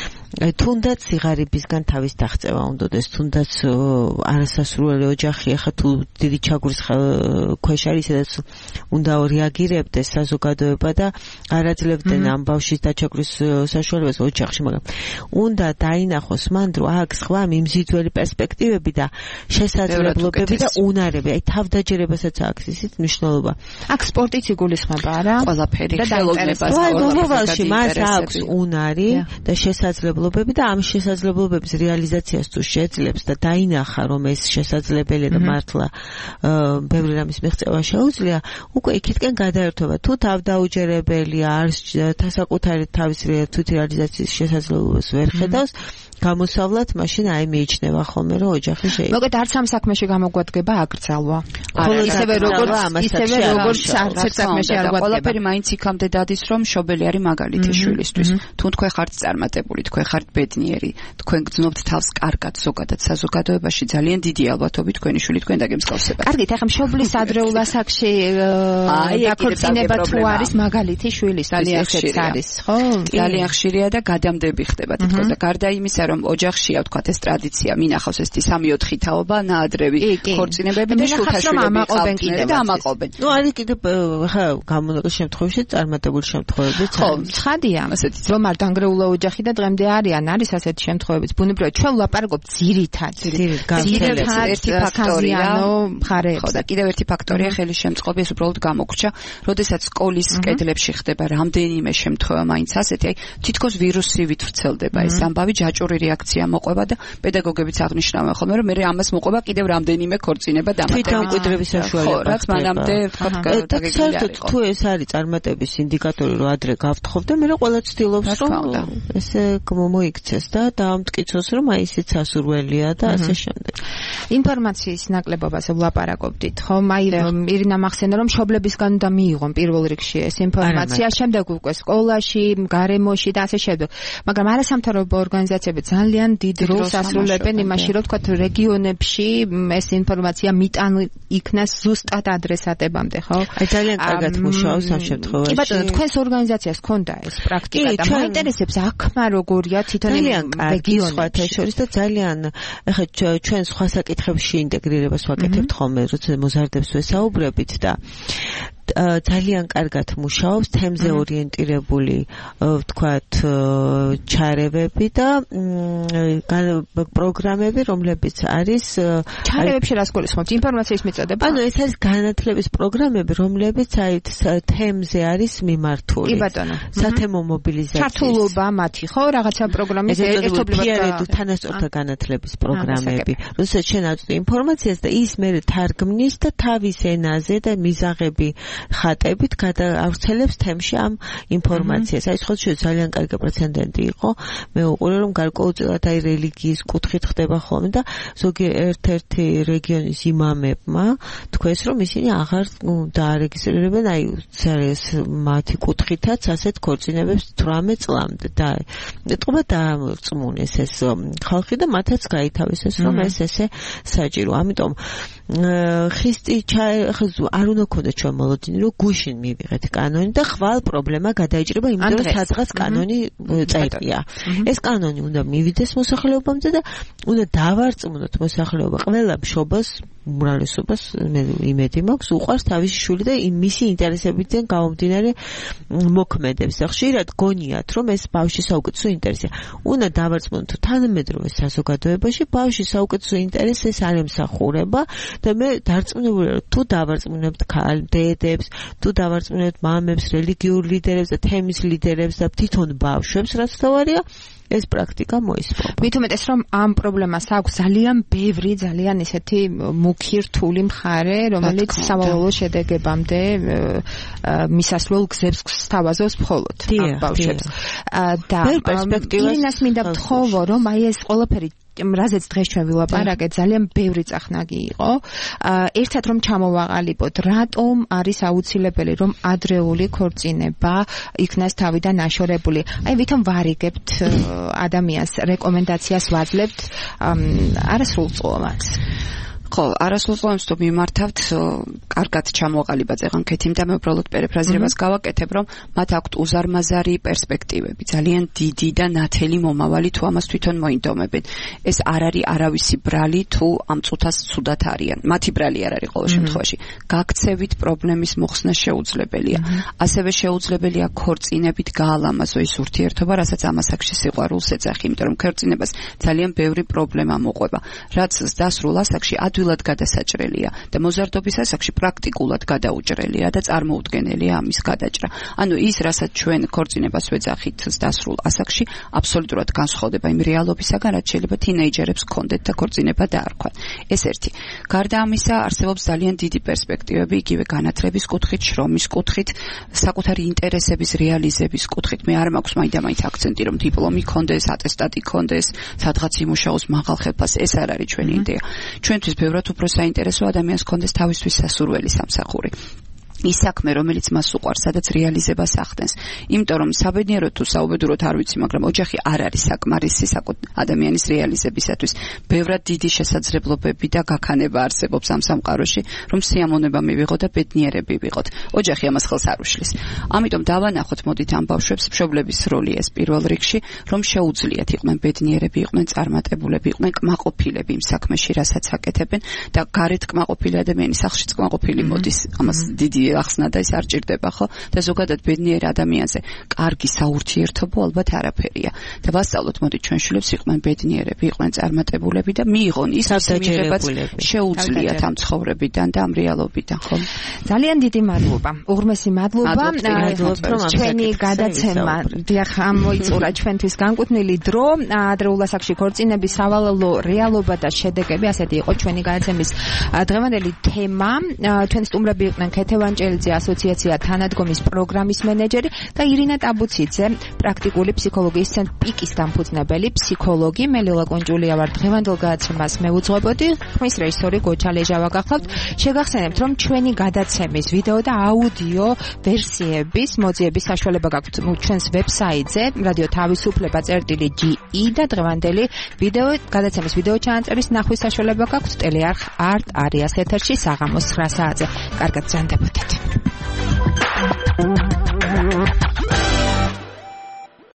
თუნდაც სიღარიბისგან თავის დაღწევა უნდადეს, თუნდაც არასასურველი ოჯახი, ახლა თუ დიდი ჩაგურის ქვეშ არის, სადაც უნდა რეაგირებდეს საზოგადოება და არაძლევდნენ ამ ბავშვის დაჩაგვის საშუალებას ოჯახში, მაგრამ უნდა დაინახოს მან, რომ აქ სხვა მიმზიდველი პერსპექტივები და შესაძლებლობები და უნარები, აი თავდაჯერებასაც აქვს ისიც მნიშვნელობა. აქ სპორტიც იგულისხმება, არა? ყველაფერი ხელოვნებას ყოველში მას აქვს უნარი და შესაძლებლობა და ამ შესაძლებლობების რეალიზაციას თუ შეძლებს და დაინახა რომ ეს შესაძლებელია და მართლა ბევრი რამის მიღწევა შეუძლია, უკვე იქითკენ გადაერთვება. თუ თავდაუჯერებელია, არ საკუთარი თავის თვითი რეალიზაციის შესაძლებლობას ვერ ხედავს, გამოსავლად მაშინ აი მიიჩნევა ხოლმე რომ ოჯახი შეიძლება. მოგეთ არც ამ საქმეში გამოგვადგება აკრძალვა. ხოლო ისევე როგორც ისევე როგორც არც ერთ საქმეში არ გვადგება. ყველაფერი მაინც იქამდე დადის რომ მშობელი არის მაგალითი შვილისთვის. თუ თქვენ ხართ წარმატებული, თქვენ ხართ ბედნიერი, თქვენ გძნობთ თავს კარგად ზოგადად საზოგადოებაში, ძალიან დიდი ალბათობით თქვენი შვილი თქვენ დაგემსგავსება. კარგით, ახლა მშობლის ადრეულ ასაკში დაქორწინება თუ არის მაგალითი შვილისთვის, ესეც არის, ხო? ძალიან ხშირია და გადამდები ხდება თითქოს და გარდა იმისა რომ ოჯახშია ვთქვათ ეს ტრადიცია, მინახავს ეს სამი ოთხი თაობა, ნაადრევი ქორწინებები და შუქაშვილები ყავდნენ და ამაყობენ. ნუ არის კიდე ხა გამონაკლისის შემთხვევაში წარმატებული შემთხვევებიც ხო, ცხადია, რომ არ დანგრეულა ოჯახი და დღემდე არიან, არის ასეთი შემთხვევებიც. ბუნებრივად ჩვენ ვლაპარაკობთ ძირითად, ძირითად ერთი ფაქტორია, მხარეებს. ხო, და კიდევ ერთი ფაქტორია ხელის შემწყობი, ეს უბრალოდ გამოგრჩა, როდესაც სკოლის კედლებში ხდება რამდენიმე შემთხვევა მაინც ასეთი, აი თითქოს ვირუსივით ვრცელდება ეს ამბავი, ჯაჭვური რეაქცია მოყვება და პედაგოგებიც აღნიშნავენ ხოლმე, რომ მე ამას მოყვება კიდევ რამდენიმე ქორწინება დამატებით. თვითამკვიდრების საშუალება. რაც მანამდე ვთქვათ გაგეგმილი არის. თუ ეს არის წარმატების ინდიკატორი, რომ ადრე გავთხოვდე, მე ყველა ცდილობს, რომ ესე მოიქცეს და დაამტკიცოს, რომ აი ისიც ასურველია და ასე შემდეგ. ინფორმაციის ნაკლებობაზე ვლაპარაკობდით, ხო? აი ირინა მახსენდა, რომ მშობლებისგან უნდა მიიღონ პირველ რიგში ეს ინფორმაცია, შემდეგ უკვე სკოლაში, გარემოში და ასე შემდეგ. მაგრამ არასამთავრობო ორგანიზაციები ძალიან დიდ როლს ასრულებენ იმაში, რომ თქვათ რეგიონებში ეს ინფორმაცია მიტან იქნას ზუსტად ადრესატებამდე, ხო? აი ძალიან კარგად მუშაობს ამ შემთხვევაში. კი ბატონო, თქვენს ორგანიზაციას ქონდა ეს პრაქტიკა და მაინტერესებს აქმა როგორია თვითონ რეგიონებში შორის და ძალიან ეხლა ჩვენ სხვა საკითხებში ინტეგრირებას ვაკეთებთ ხოლმე, როცა მოზარდებს ვესაუბრებით და ძალიან კარგად მუშაობს თემზე ორიენტირებული ვთქვათ ჩარევები და პროგრამები, რომლებიც არის ჩარევებში რას გულისხმობთ? ინფორმაციის მიწოდება? ანუ ეს არის განათლების პროგრამები, რომლებიც აი თემზე არის მიმართული. კი ბატონო. სათემო მობილიზაცია. ჩართულობა მათი, ხო, რაღაცა პროგრამის ერთობლივად თანასწორთა განათლების პროგრამები. როდესაც შენ აწვდი ინფორმაციას და ის მე თარგმნის და თავის ენაზე და მიზაღები ხატებით გადაავრცელებს თემში ამ ინფორმაციას. აი სხვა ძალიან კარგი პრეცედენტი იყო. მე უყურე რომ გარკვეულწილად აი რელიგიის კუთხით ხდება ხოლმე და ზოგი ერთ-ერთი რეგიონის იმამებმა თქვეს რომ ისინი აღარ დაარეგისტრირებენ აი მათი კუთხითაც ასეთ ქორწინებებს თვრამე წლამდე და ეტყობა დაამორწმუნეს ეს ხალხი და მათაც გაითავისეს რომ ეს ესე საჭირო. ამიტომ ხისტი არ უნდა ქონდეს ჩვენ მოლოდინი რომ გუშინ მივიღეთ კანონი და ხვალ პრობლემა გადაიჭრება იმიტომ რომ სადღაც კანონი წერია. ეს კანონი უნდა მივიდეს მოსახლეობამდე და უნდა დავარწმუნოთ მოსახლეობა ყველა მშობელს უმრავლესობას მე იმედი მაქვს უყვარს თავისი შვილი და მისი ინტერესებიდან გამომდინარე მოქმედებს. ხშირად გონიათ რომ ეს ბავშვის საუკეთესო ინტერესია. უნდა დავარწმუნოთ თანამედროვე საზოგადოებაში ბავშვის საუკეთესო ინტერესი ეს არ ემსახურება და მე დარწმუნებული ვარ თუ დავარწმუნებთ დედებს, თუ დავარწმუნებთ მამებს, რელიგიურ ლიდერებს და თემის ლიდერებს და თვითონ ბავშვებს, რაც თავარია ეს პრაქტიკა მოისპოვა. მით უმეტეს რომ ამ პრობლემას აქვს ძალიან ბევრი, ძალიან ესეთი მუქი რთული მხარე, რომელიც სავალალო შედეგებამდე მისასვლელ გზებს სთავაზობს მხოლოდ ამ ბავშვებს. და ირინას მინდა ვთხოვო, რომ აი ეს ყველაფერი რაზეც დღეს ჩვენ ვილაპარაკეთ, ძალიან ბევრი წახნაგი იყო. ერთად რომ ჩამოვაყალიბოთ, რატომ არის აუცილებელი რომ ადრეული ქორწინება იქნას თავიდან აშორებული. აი ვითომ ვარიგებთ ადამიანს რეკომენდაციას ვაძლევთ არასრულწლოვანს. ხო, არასრულწლოვანს თუ მიმართავთ, კარგად ჩამოყალიბა წეღან ქეთიმ და მე უბრალოდ პერიფრაზირებას გავაკეთებ, რომ მათ აქვთ უზარმაზარი პერსპექტივები, ძალიან დიდი და ნათელი მომავალი თუ ამას თვითონ მოინდომებენ. ეს არ არის არავისი ბრალი თუ ამ წუთას ცუდად არიან. მათი ბრალი არ არის ყოველ შემთხვევაში. გაქცევით პრობლემის მოხსნა შეუძლებელია. ასევე შეუძლებელია ქორწინებით გაალამაზო ის ურთიერთობა, რასაც ამასაკში სიყვარულს ეძახი, იმიტომ რომ ქორწინებას ძალიან ბევრი პრობლემა მოყვება. რაც დასრულ ასაკში ადვილად გადასაჭრელია და მოზარდობის ასაკში პრაქტიკულად გადაუჭრელია და წარმოუდგენელია ამის გადაჭრა. ანუ ის, რასაც ჩვენ ქორწინებას ვეძახით დასრულ ასაკში, აბსოლუტურად განსხვავდება იმ რეალობისაგან, რაც შეიძლება თინეიჯერებს ჰქონდეთ და ქორწინება დაარქვათ. ეს ერთი. გარდა ამისა, არსებობს ძალიან დიდი პერსპექტივები იგივე განათლების კუთხით, შრომის კუთხით, საკუთარი ინტერესების რეალიზების კუთხით. მე არ მაქვს მაინდა-მაინც აქცენტი, რომ დიპლომი ჰქონდეს, ატესტატი ჰქონდეს, სადღაც იმუშაოს მაღალ ხელფასზე. ეს არ არის ჩვენი იდეა. ჩვენთვის ბევრად უფრო საინტერესო ადამიანს ჰქონდეს თავისთვის სასურველი სამსახური. ის საქმე, რომელიც მას უყვარს, სადაც რეალიზებას ახდენს. იმიტომ რომ საბედნიეროდ თუ საუბედუროდ არ ვიცი, მაგრამ ოჯახი არ არის საკმარისი ადამიანის რეალიზებისათვის. ბევრად დიდი შესაძლებლობები და გაქანება არსებობს ამ სამყაროში, რომ სიამონება მივიღოთ და ბედნიერები ვიყოთ. ოჯახი ამას ხელს არ უშლის. ამიტომ დავანახოთ, მოდით ამ ბავშვებს მშობლების როლი ეს პირველ რიგში, რომ შეუძლიათ იყვნენ ბედნიერები, იყვნენ წარმატებულები, იყვნენ კმაყოფილები იმ საქმეში, რასაც აკეთებენ და გარეთ კმაყოფილი ადამიანი სახლშიც კმაყოფილი მოდის. ამას დიდი ახსნა და ის არ ჭირდება, ხო? და ზოგადად ბედნიერ ადამიანზე კარგი საურთიერთობო ალბათ არაფერია. და ვასწავლოთ, მოდით ჩვენ შვილებს იყვნენ ბედნიერები, იყვნენ წარმატებულები და მიიღონ ის მიღებაც შეუძლიათ ამ ცხოვრებიდან და ამ რეალობიდან, ხო? ძალიან დიდი მადლობა. უღრმესი მადლობა. ჩვენი გადაცემა დიახ მოიწურა ჩვენთვის განკუთვნილი დრო. ადრეულ ასაკში ქორწინების სავალალო რეალობა და შედეგები, ასეთი იყო ჩვენი გადაცემის დღევანდელი თემა. ჩვენ სტუმრები იყვნენ ქეთე ვანჭელიძე, ასოციაცია თანადგომის პროგრამის მენეჯერი და ირინა ტაბუციძე, პრაქტიკული ფსიქოლოგიის ცენტრ პიკის დამფუძნებელი ფსიქოლოგი. მე ლელა კონჭულია ვარ, დღევანდელ გადაცემას მევუძღვებოდი. ხმის რეჟისორი გოჩა ლეჟავა გახლავთ. შეგახსენებთ, რომ ჩვენი გადაცემის ვიდეო და აუდიო ვერსიების მოძიების საშუალება გაქვთ ჩვენს ვებსაიტზე რადიო თავისუფლება წერტილი ჯი ი და დღევანდელი ვიდეო გადაცემის ვიდეო ჩანაწერის ნახვის საშუალება გაქვთ ტელეარხ არტ არიას ეთერში საღამოს ცხრა საათზე. კარგად ზანდებოდეთ.